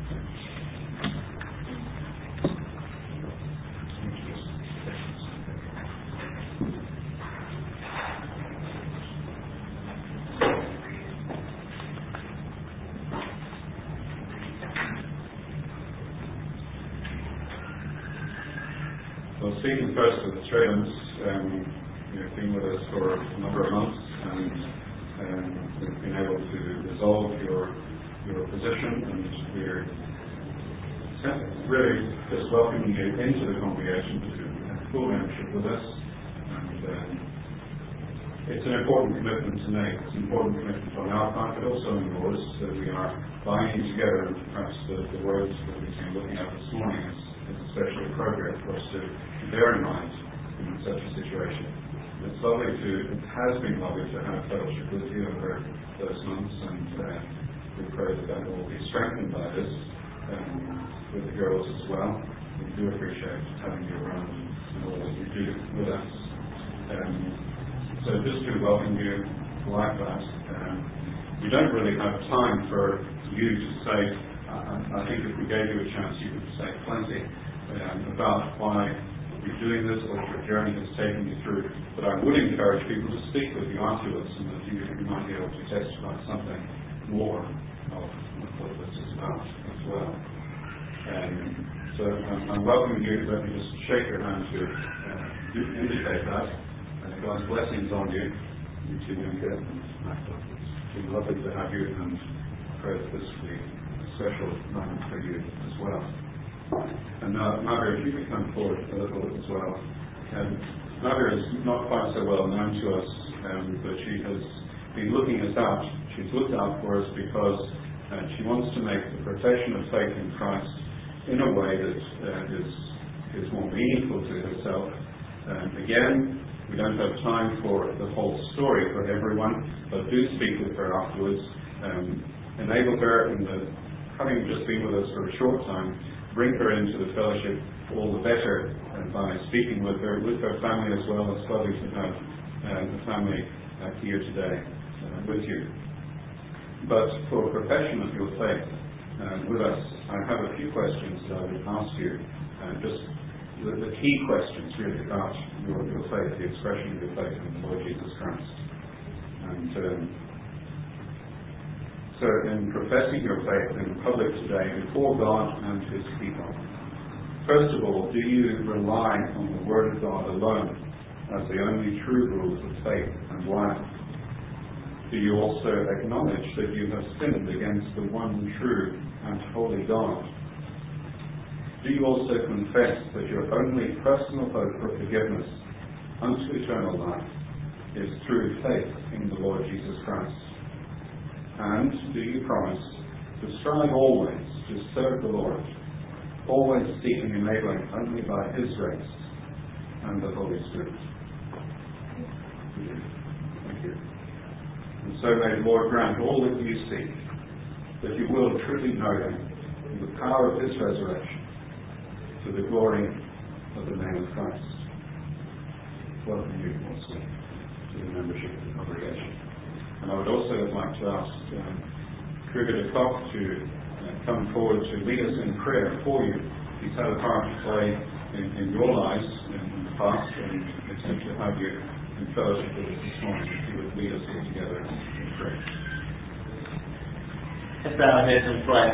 Speaker 2: Well, speaking first of the Strathams, you've been with us for a number of months, and we've been able to resolve your position, and we're really just welcoming you into the congregation to have full membership with us. And it's an important commitment to make. It's an important commitment on our part, but also on yours, that we are binding together, and perhaps the words that we've been looking at this morning is especially appropriate for us to bear in mind in such a situation. It has been lovely to have fellowship with you over those months, and we pray that will be strengthened by this with the girls as well. We do appreciate having you around and all that you do with us. So just to welcome you like that, we don't really have time for you to say, I think if we gave you a chance you could say plenty about why you're doing this or your journey has taken you through, but I would encourage people to speak with you afterwards, and that you might be able to testify something more of what this is about as well. So I'm welcoming you. Let me just shake your hand to indicate that, and God's blessings on you. You too, Bianca. It's been lovely to have you, and pray that this will be a special moment for you as well. And Margaret, if you could come forward a little as well. Margaret is not quite so well known to us, but she has been looking us out. She's looked out for us because she wants to make the profession of faith in Christ in a way that is more meaningful to herself. Again, we don't have time for the whole story for everyone, but do speak with her afterwards. Enable her, having just been with us for a short time, bring her into the fellowship all the better by speaking with her family as well. It's lovely to have the family here today with you. But for profession of your faith with us, I have a few questions that I would ask you, just the key questions really about your faith, the expression of your faith in the Lord Jesus Christ. And so in professing your faith in public today before God and His people, first of all, do you rely on the Word of God alone as the only true rules of faith and life? Do you also acknowledge that you have sinned against the one true and holy God? Do you also confess that your only personal hope for forgiveness unto eternal life is through faith in the Lord Jesus Christ? And do you promise to strive always to serve the Lord, always seeking enabling only by His grace and the Holy Spirit? Thank you. And so may the Lord grant all that you seek, that you will truly know Him in the power of His resurrection, to the glory of the name of Christ. Welcome you also to the membership of the congregation. And I would also like to ask Kruger de Kock to come forward to lead us in prayer for you. He's had a part to play in your lives in the past, and attempt to have you in fellowship with us this morning. If you would lead us all together in prayer.
Speaker 3: Let's bow our heads and pray.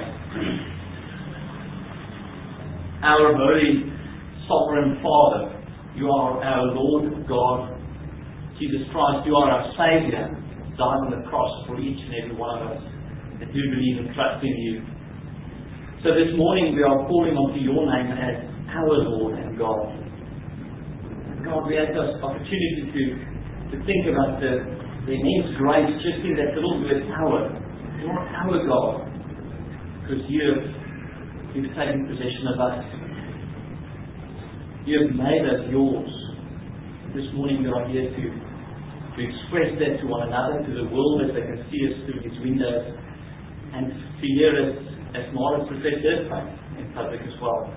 Speaker 3: Our very sovereign Father, you are our Lord God, Jesus Christ, you are our Saviour, died on the cross for each and every one of us that do believe and trust in you. So this morning we are calling onto your name as our Lord and God. And God, we have this opportunity to think about the the immense grace just in that little word our. You're our God. Because you've taken possession of us. You have made us yours. This morning we are here to express that to one another, to the world as they can see us through these windows, and to hear us as Margaret professed her faith in public as well.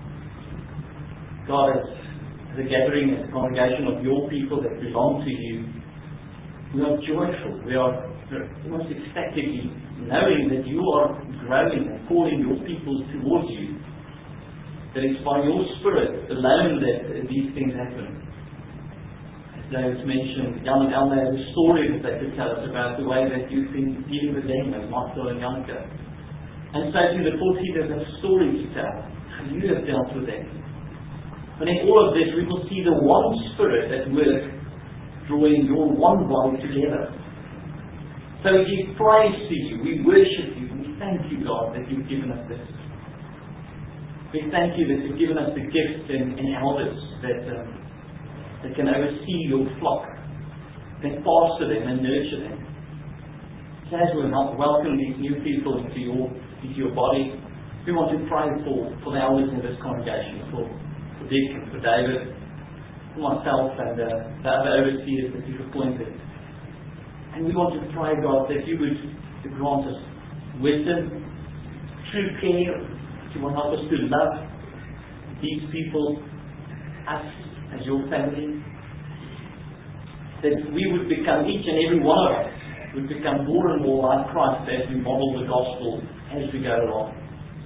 Speaker 3: God, as a gathering, as a congregation of your people that belong to you, we are joyful. We are almost ecstatically knowing that you are growing and calling your people towards you. That it's by your Spirit alone that these things happen. As David mentioned, Jan and Elna have a story that they could tell us about the way that you've been dealing with them as Marcel and Janke. And so too the 14ers have stories to tell how you have dealt with them. And in all of this we will see the one Spirit at work drawing your one body together. So we give praise to you, we worship you, we thank you, God, that you've given us this. We thank you that you've given us the gifts and elders that can oversee your flock, can pastor them and nurture them. So as we welcome these new people into your body, we want to pray for the elders in this congregation, for Dick and for David, for myself and the other overseers that you've appointed. And we want to pray, God, that you would grant us wisdom, true care, that you will help us to love these people, us as your family, that we would become, each and every one of us, would become more and more like Christ as we model the gospel as we go along.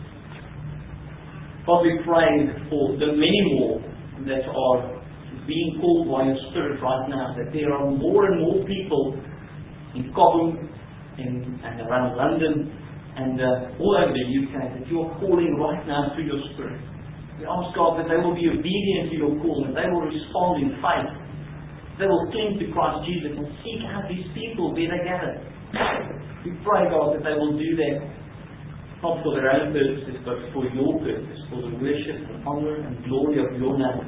Speaker 3: God, we pray for the many more that are being called by your Spirit right now, that there are more and more people in Cobham and around London and all over the UK that you are calling right now through your Spirit. We ask, God, that they will be obedient to your call, and they will respond in faith. They will cling to Christ Jesus and seek out these people where they gather. We pray, God, that they will do that not for their own purposes, but for your purpose, for the worship and honour and glory of your name.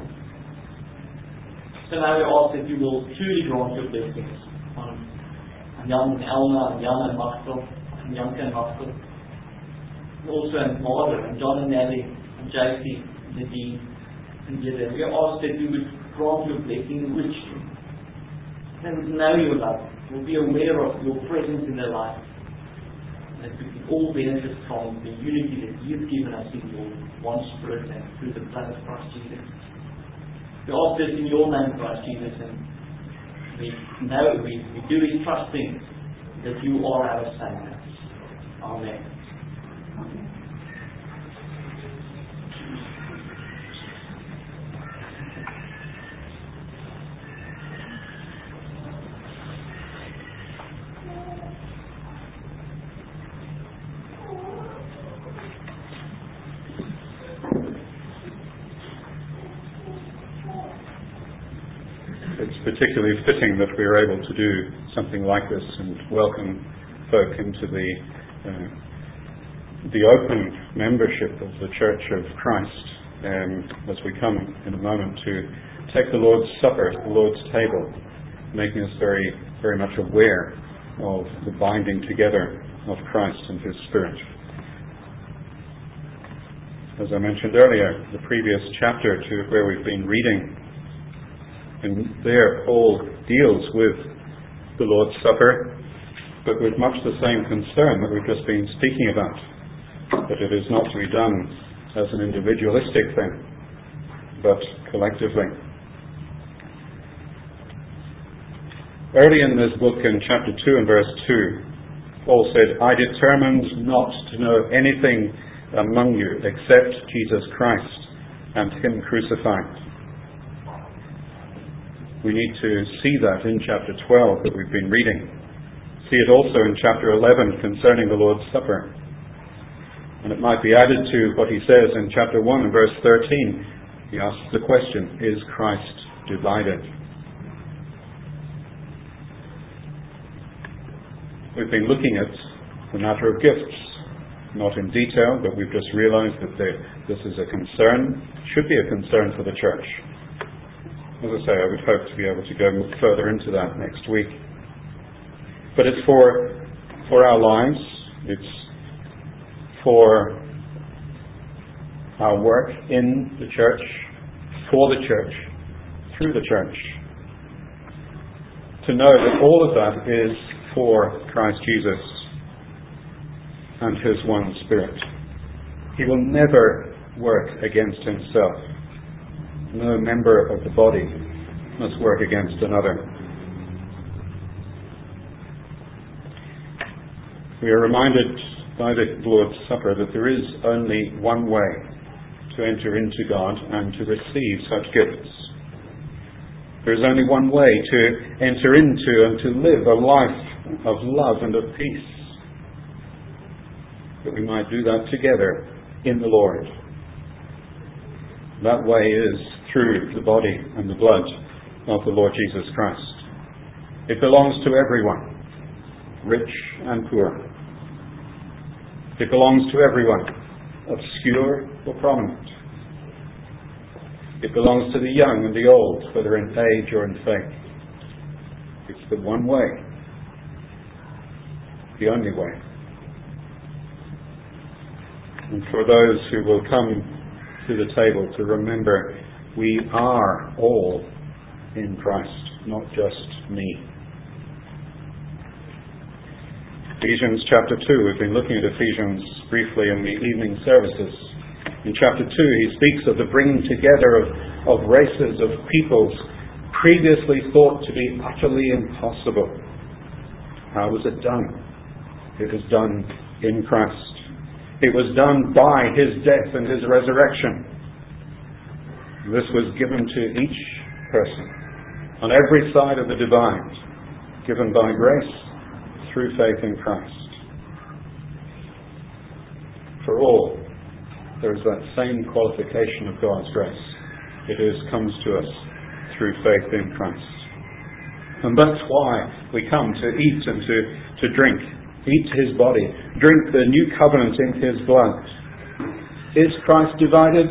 Speaker 3: So now we ask that you will truly grant your blessings on Jan and Elna, and Jan and Marcel, and Janke and Marcel, and also and Margaret, and John and Nellie, and JC, and Nadine, and Gideon. We ask that you would grant your blessing richly. They would know your love, will be aware of your presence in their life, and that we can all benefit from the unity that you've given us in your one Spirit and through the blood of Christ Jesus. We ask this in your name, Christ Jesus, and we know, we do it trusting that you are our Saviour. Amen.
Speaker 2: Particularly fitting that we are able to do something like this and welcome folk into the open membership of the Church of Christ as we come in a moment to take the Lord's Supper, the Lord's table, making us very, very much aware of the binding together of Christ and His Spirit. As I mentioned earlier, the previous chapter to where we've been reading, and there Paul deals with the Lord's Supper, but with much the same concern that we've just been speaking about, that it is not to be done as an individualistic thing, but collectively. Early in this book, in chapter 2 and verse 2, Paul said, "I determined not to know anything among you except Jesus Christ and Him crucified." We need to see that in chapter 12 that we've been reading. See it also in chapter 11 concerning the Lord's Supper. And it might be added to what he says in chapter 1 and verse 13. He asks the question, is Christ divided? We've been looking at the matter of gifts, not in detail, but we've just realized that this is a concern, should be a concern for the church. As I say, I would hope to be able to go further into that next week. But it's for our lives. It's for our work in the church, for the church, through the church. To know that all of that is for Christ Jesus and His one Spirit. He will never work against Himself. No member of the body must work against another. We are reminded by the Lord's Supper that there is only one way to enter into God and to receive such gifts. There is only one way to enter into and to live a life of love and of peace. That we might do that together in the Lord. That way is through the body and the blood of the Lord Jesus Christ. It belongs to everyone, rich and poor. It belongs to everyone, obscure or prominent. It belongs to the young and the old, whether in age or in faith. It's the one way, the only way. And for those who will come to the table to remember, we are all in Christ, not just me. Ephesians chapter 2, we've been looking at Ephesians briefly in the evening services. In chapter 2, he speaks of the bringing together of races, of peoples previously thought to be utterly impossible. How was it done? It was done in Christ. It was done by His death and His resurrection. This was given to each person on every side of the divide, given by grace through faith in Christ. For all, there is that same qualification of God's grace. It comes to us through faith in Christ. And that's why we come to eat and to drink. Eat His body, drink the new covenant in His blood. Is Christ divided?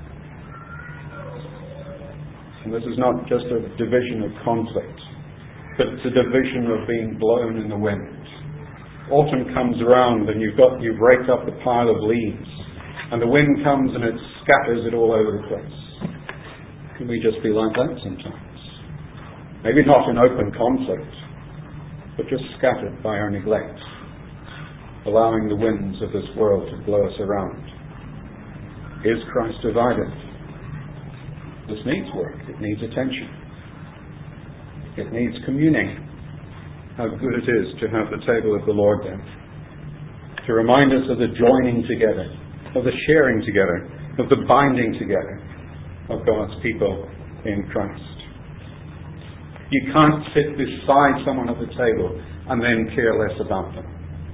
Speaker 2: And this is not just a division of conflict, but it's a division of being blown in the wind. Autumn comes around and you've raked up the pile of leaves, and the wind comes and it scatters it all over the place. Can we just be like that sometimes? Maybe not in open conflict, but just scattered by our neglect, allowing the winds of this world to blow us around. Is Christ divided? This needs work. It needs attention. It needs communing. How good it is to have the table of the Lord there, to remind us of the joining together, of the sharing together, of the binding together of God's people in Christ. You can't sit beside someone at the table and then care less about them.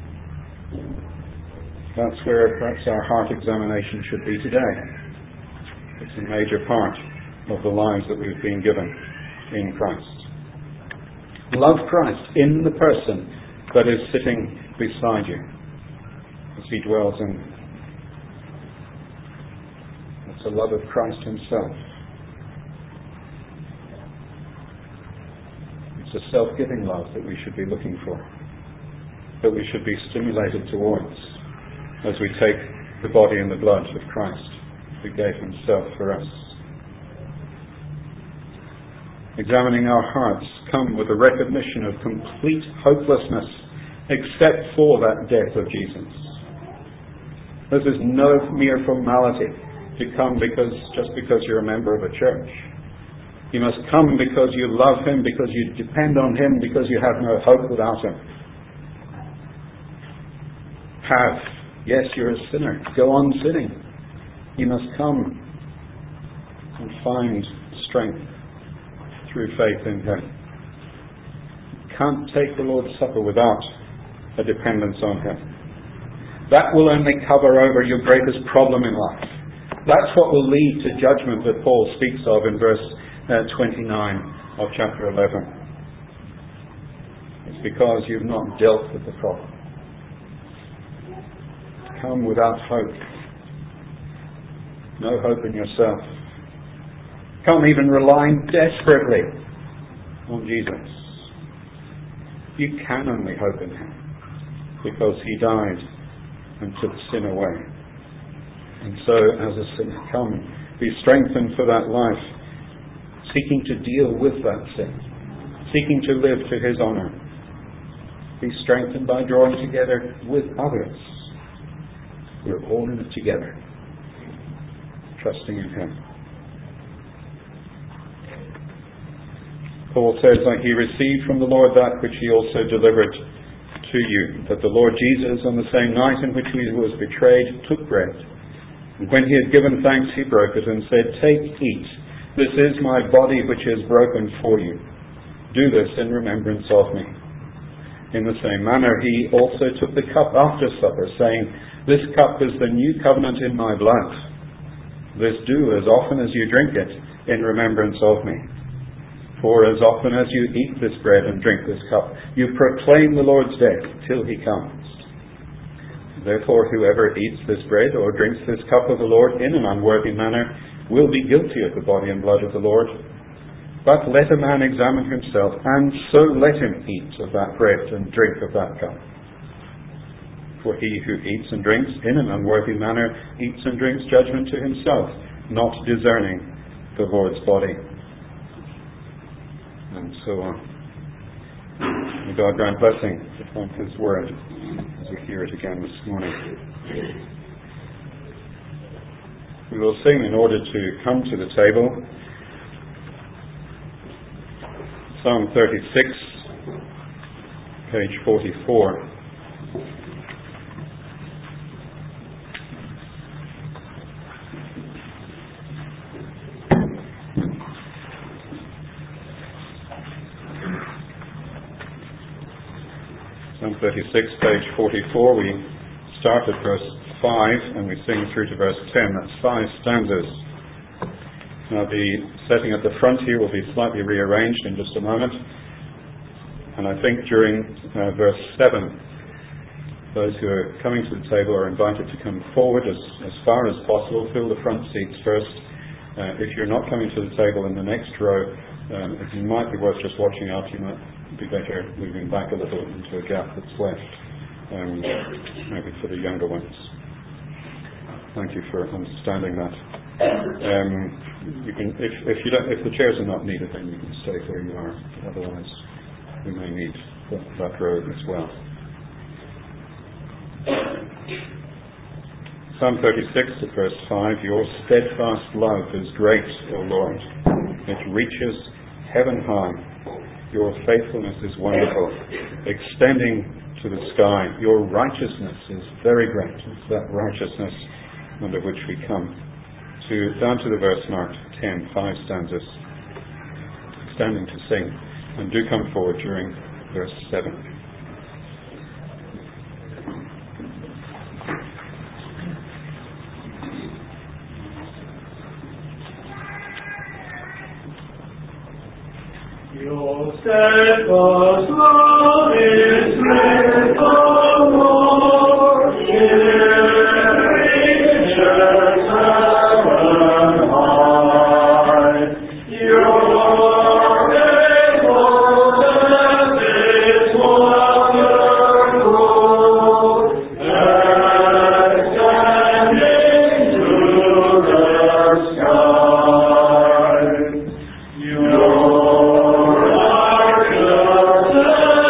Speaker 2: That's where perhaps our heart examination should be today. It's a major part of the lives that we've been given in Christ. Love Christ in the person that is sitting beside you as He dwells in you. It's the love of Christ Himself. It's a self-giving love that we should be looking for, that we should be stimulated towards as we take the body and the blood of Christ who gave Himself for us. Examining our hearts, come with a recognition of complete hopelessness except for that death of Jesus. This is no mere formality to come just because you're a member of a church. You must come because you love Him, because you depend on Him, because you have no hope without Him. Yes, you're a sinner. Go on sinning. You must come and find strength through faith in Him. You can't take the Lord's Supper without a dependence on Him. That will only cover over your greatest problem in life. That's what will lead to judgment that Paul speaks of in verse 29 of chapter 11. It's because you've not dealt with the problem. Come without hope. No hope in yourself. Come even relying desperately on Jesus. You can only hope in him, because he died and took sin away. And so, as a sinner, come, be strengthened for that life, seeking to deal with that sin, seeking to live to his honour. Be strengthened by drawing together with others. We're all in it together, trusting in him. Paul says, like he received from the Lord that which he also delivered to you, that the Lord Jesus, on the same night in which he was betrayed, took bread. And when he had given thanks, he broke it and said, "Take, eat. This is my body which is broken for you. Do this in remembrance of me." In the same manner, he also took the cup after supper, saying, "This cup is the new covenant in my blood. This do as often as you drink it in remembrance of me. For as often as you eat this bread and drink this cup, you proclaim the Lord's death till he comes. Therefore, whoever eats this bread or drinks this cup of the Lord in an unworthy manner will be guilty of the body and blood of the Lord. But let a man examine himself, and so let him eat of that bread and drink of that cup. For he who eats and drinks in an unworthy manner eats and drinks judgment to himself, not discerning the Lord's body." And so on. May God grant blessing upon his word as we hear it again this morning. We will sing in order to come to the table Psalm 36, page 44. Psalm 36, page 44. We start at verse 5 and we sing through to verse 10. That's 5 stanzas. Now the setting at the front here will be slightly rearranged in just a moment. And I think during verse 7, those who are coming to the table are invited to come forward as far as possible. Fill the front seats first. If you're not coming to the table in the next row, it might be worth just watching out. You might be better moving back a little into a gap that's left, maybe for the younger ones. Thank you for understanding that. You can, if the chairs are not needed, then you can stay where you are. Otherwise, we may need that row as well. Psalm 36 at verse 5. Your steadfast love is great, O Lord. It reaches heaven high. Your faithfulness is wonderful, extending to the sky. Your righteousness is very great. It's that righteousness under which we come. Down to the verse marked 10, 5 stanzas. Standing to sing. And do come forward during verse 7.
Speaker 1: Your steadfast love is great, O Lord, it reaches heaven high. Your faithfulness is wonderful, extending to the sky. Your righteousness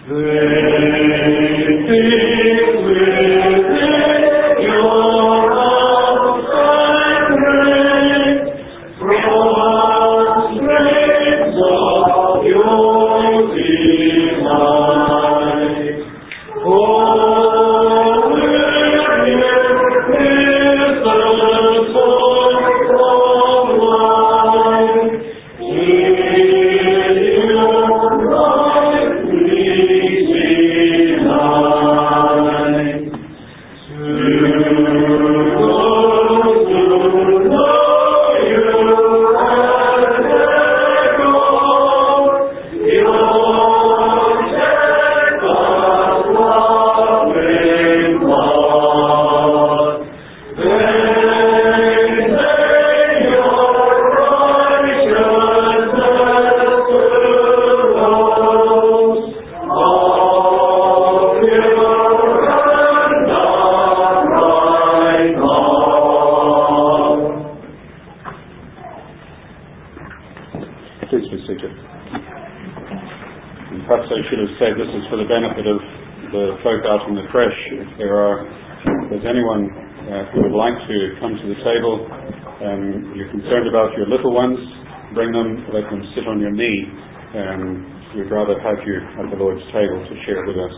Speaker 2: Your little ones, bring them, let them sit on your knee. We'd rather have you at the Lord's table to share with us.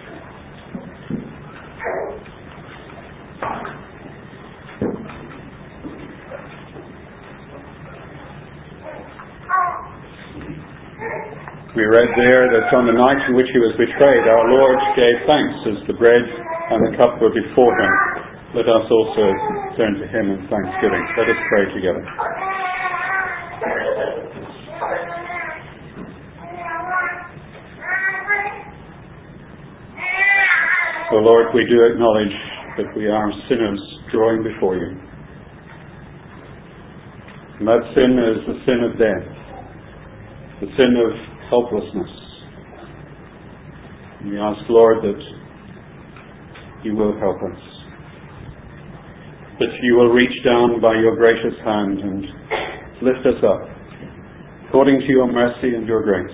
Speaker 2: We read there that on the night in which he was betrayed, our Lord gave thanks as the bread and the cup were before him. Let us also turn to him in thanksgiving. Let us pray together. O Lord, we do acknowledge that we are sinners drawing before you. And that sin is the sin of death, the sin of helplessness. And we ask, Lord, that you will help us, that you will reach down by your gracious hand and lift us up according to your mercy and your grace.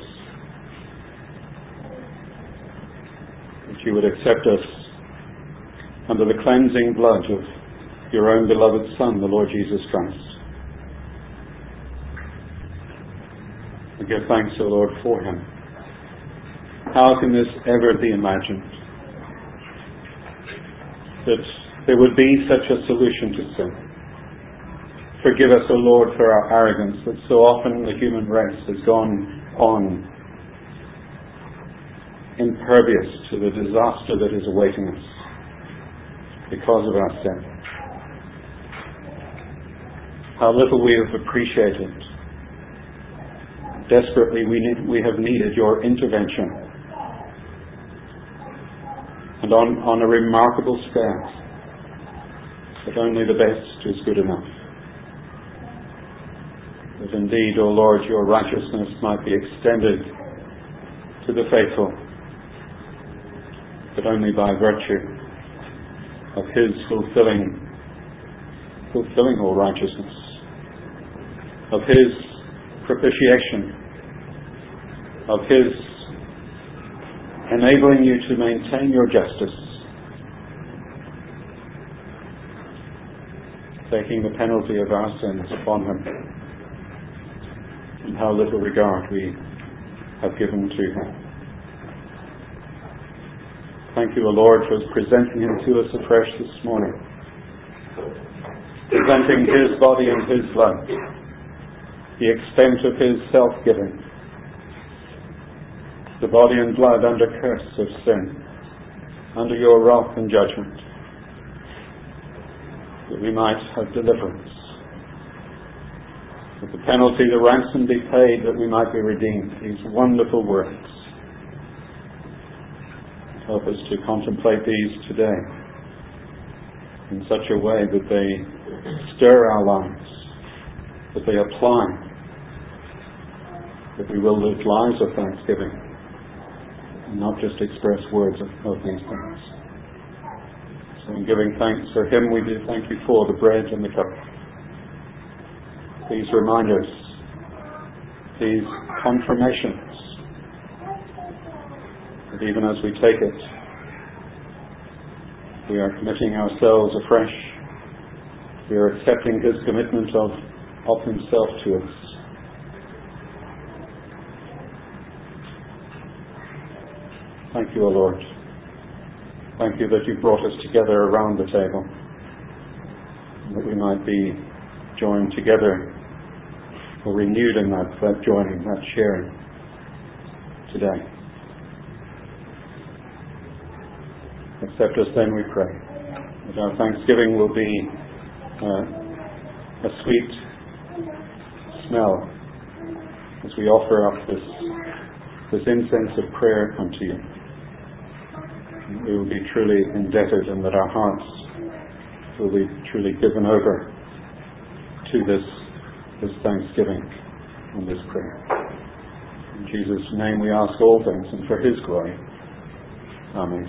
Speaker 2: You would accept us under the cleansing blood of your own beloved Son, the Lord Jesus Christ. We give thanks, O Lord, for him. How can this ever be imagined? That there would be such a solution to sin. Forgive us, O Lord, for our arrogance, that so often the human race has gone on impervious to the disaster that is awaiting us because of our sin. How little we have appreciated. Desperately we have needed your intervention. And on a remarkable scale, that only the best is good enough. That indeed, O Lord, your righteousness might be extended to the faithful, but only by virtue of his fulfilling all righteousness, of his propitiation, of his enabling you to maintain your justice, taking the penalty of our sins upon him, and how little regard we have given to him. Thank you, O Lord, for presenting him to us afresh this morning. Presenting his body and his blood, the extent of his self-giving, the body and blood under curse of sin, under your wrath and judgment, that we might have deliverance, that the penalty, the ransom be paid, that we might be redeemed. These wonderful words. Help us to contemplate these today in such a way that they stir our lives, that they apply, that we will live lives of thanksgiving and not just express words of these things. So in giving thanks for him, we do thank you for the bread and the cup. These reminders, these confirmations that even as we take it, we are committing ourselves afresh. We are accepting his commitment of himself to us. Thank you, O Lord. Thank you that you brought us together around the table, and that we might be joined together, or renewed in that joining, that sharing today. Accept us then, we pray, that our thanksgiving will be a sweet smell as we offer up this incense of prayer unto you. We will be truly indebted, and that our hearts will be truly given over to this thanksgiving and this prayer. In Jesus' name we ask all things, and for his glory. Amen.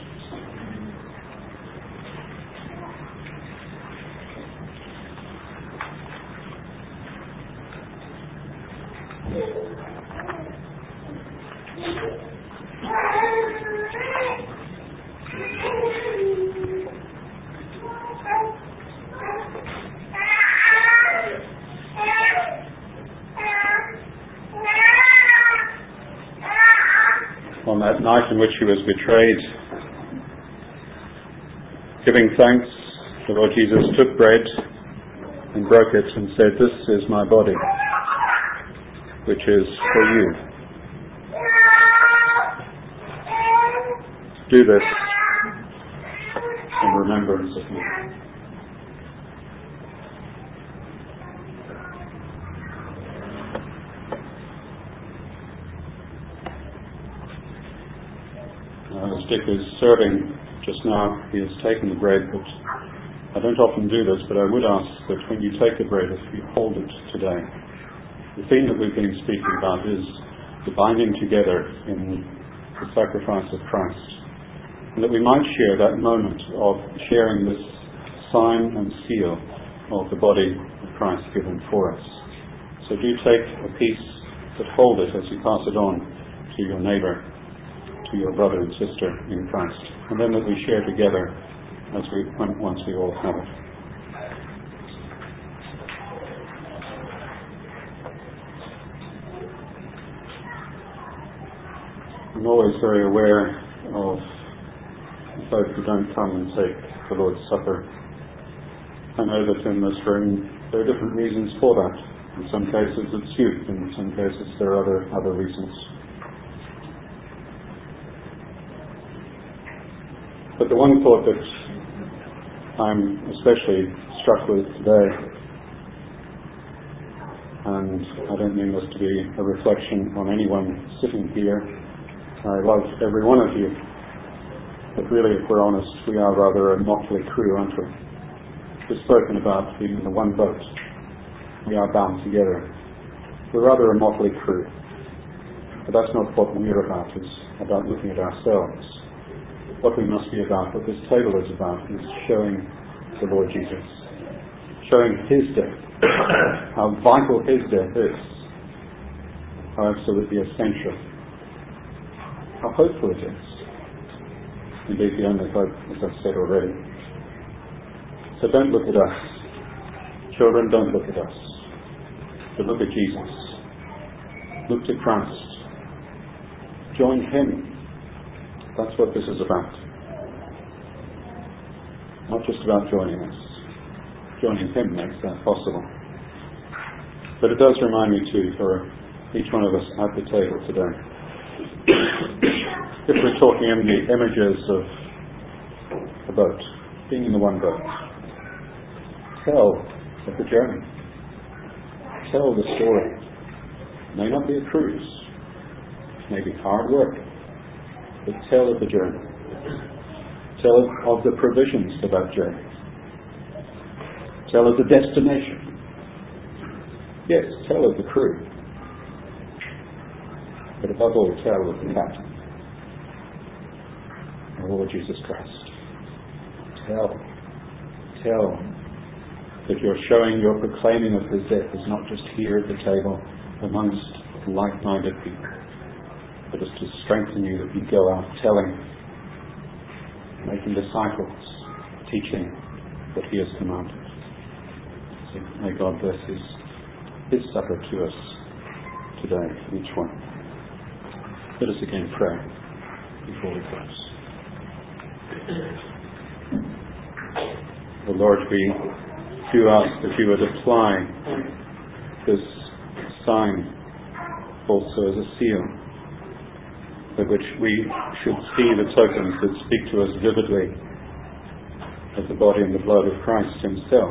Speaker 2: On that night in which he was betrayed, giving thanks, the Lord Jesus took bread and broke it and said, "This is my body, which is for you. Do this in remembrance of me." As Dick is serving just now, he has taken the bread, but I don't often do this, but I would ask that when you take the bread, if you hold it today. The theme that we've been speaking about is the binding together in the sacrifice of Christ, and that we might share that moment of sharing this sign and seal of the body of Christ given for us. So do take a piece, but hold it as you pass it on to your neighbour, to your brother and sister in Christ, and then that we share together once we all have it. I'm always very aware of folks who don't come and take the Lord's Supper. I know that in this room there are different reasons for that. In some cases it's youth, and in some cases there are other reasons. But the one thought that I'm especially struck with today, and I don't mean this to be a reflection on anyone sitting here, I love every one of you, but really, if we're honest, we are rather a motley crew, aren't we? We've spoken about being in the one boat. We are bound together. We're rather a motley crew. But that's not what we're about. It's about looking at ourselves. What we must be about, what this table is about, is showing the Lord Jesus. Showing his death. How vital his death is. How absolutely essential. How hopeful it is. Indeed, the only hope, as I've said already. So don't look at us. Children, don't look at us. But look at Jesus. Look to Christ. Join him. That's what this is about. Not just about joining us. Joining him makes that possible. But it does remind me too, for each one of us at the table today, if we're talking in the images of the boat, being in the one boat, tell of the journey. Tell the story. It may not be a cruise. It may be hard work. But tell of the journey. Tell of the provisions for that journey. Tell of the destination. Yes, tell of the crew. But above all, tell of the captain, our Lord Jesus Christ. Tell that you're proclaiming of his death is not just here at the table amongst like-minded people, Help us to strengthen you that we go out telling, making disciples, teaching what he has commanded. So may God bless his supper to us today, each one. Let us again pray before we close. O Lord, we do ask that you would apply this sign also as a seal, by which we should see the tokens that speak to us vividly of the body and the blood of Christ himself,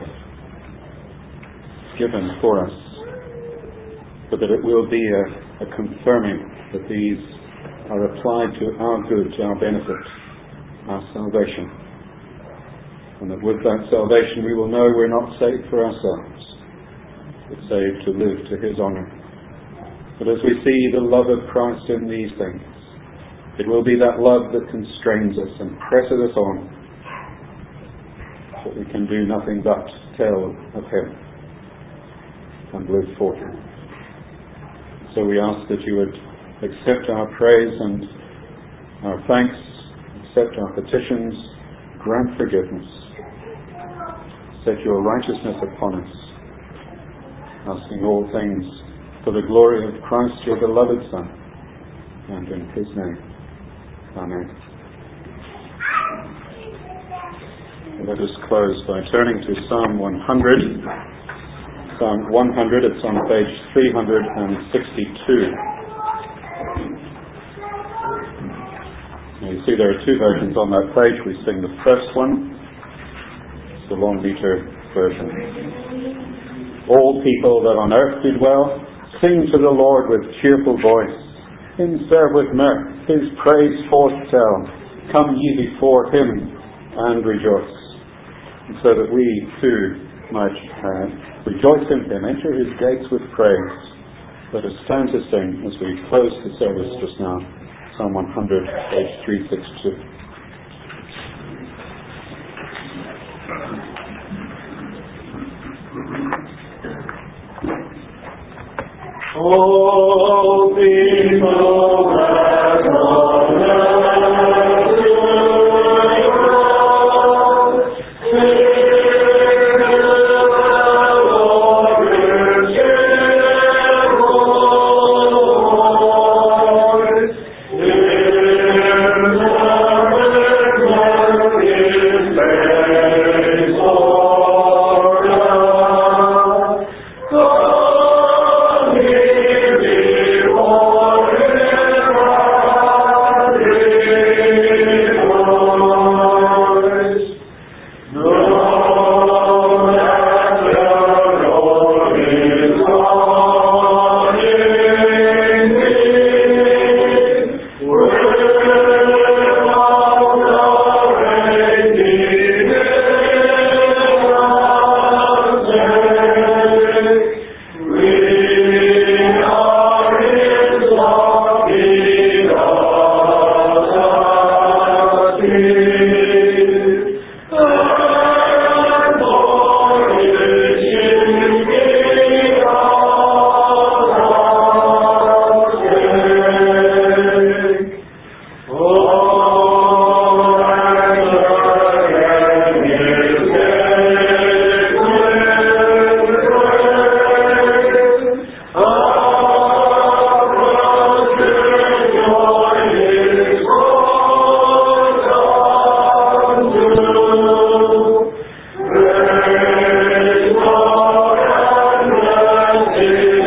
Speaker 2: given for us, but that it will be a confirming that these are applied to our good, to our benefit, our salvation, and that with that salvation we will know we're not saved for ourselves, but saved to live to his honour. But as we see the love of Christ in these things, it will be that love that constrains us and presses us on, so that we can do nothing but tell of him and live for him. So we ask that you would accept our praise and our thanks, accept our petitions, grant forgiveness, set your righteousness upon us, asking all things for the glory of Christ, your beloved Son, and in his name. Amen. Let us close by turning to Psalm 100. Psalm 100, it's on page 362. Now you see there are two versions on that page. We sing the first one. It's the long meter version. All people that on earth do dwell, sing to the Lord with cheerful voice. Him serve with mirth, his praise forth tell. Come ye before him and rejoice. And so that we too might rejoice in him, enter his gates with praise. Let us stand to sing as we close the service just now. Psalm 100, page 362.
Speaker 1: All people that on earth do dwell, sing to the Lord with cheerful voice. His praise for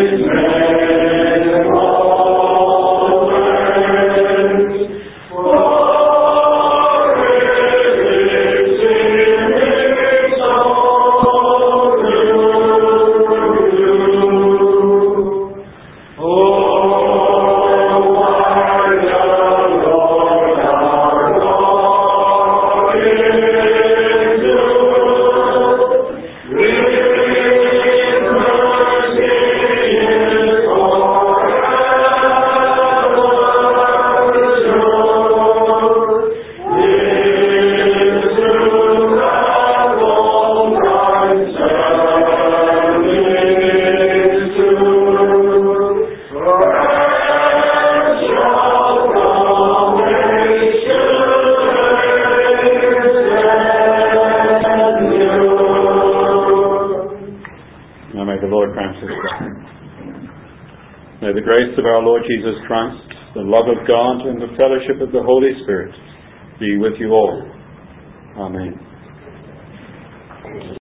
Speaker 1: Oh
Speaker 2: May the grace of our Lord Jesus Christ, the love of God, and the fellowship of the Holy Spirit be with you all. Amen.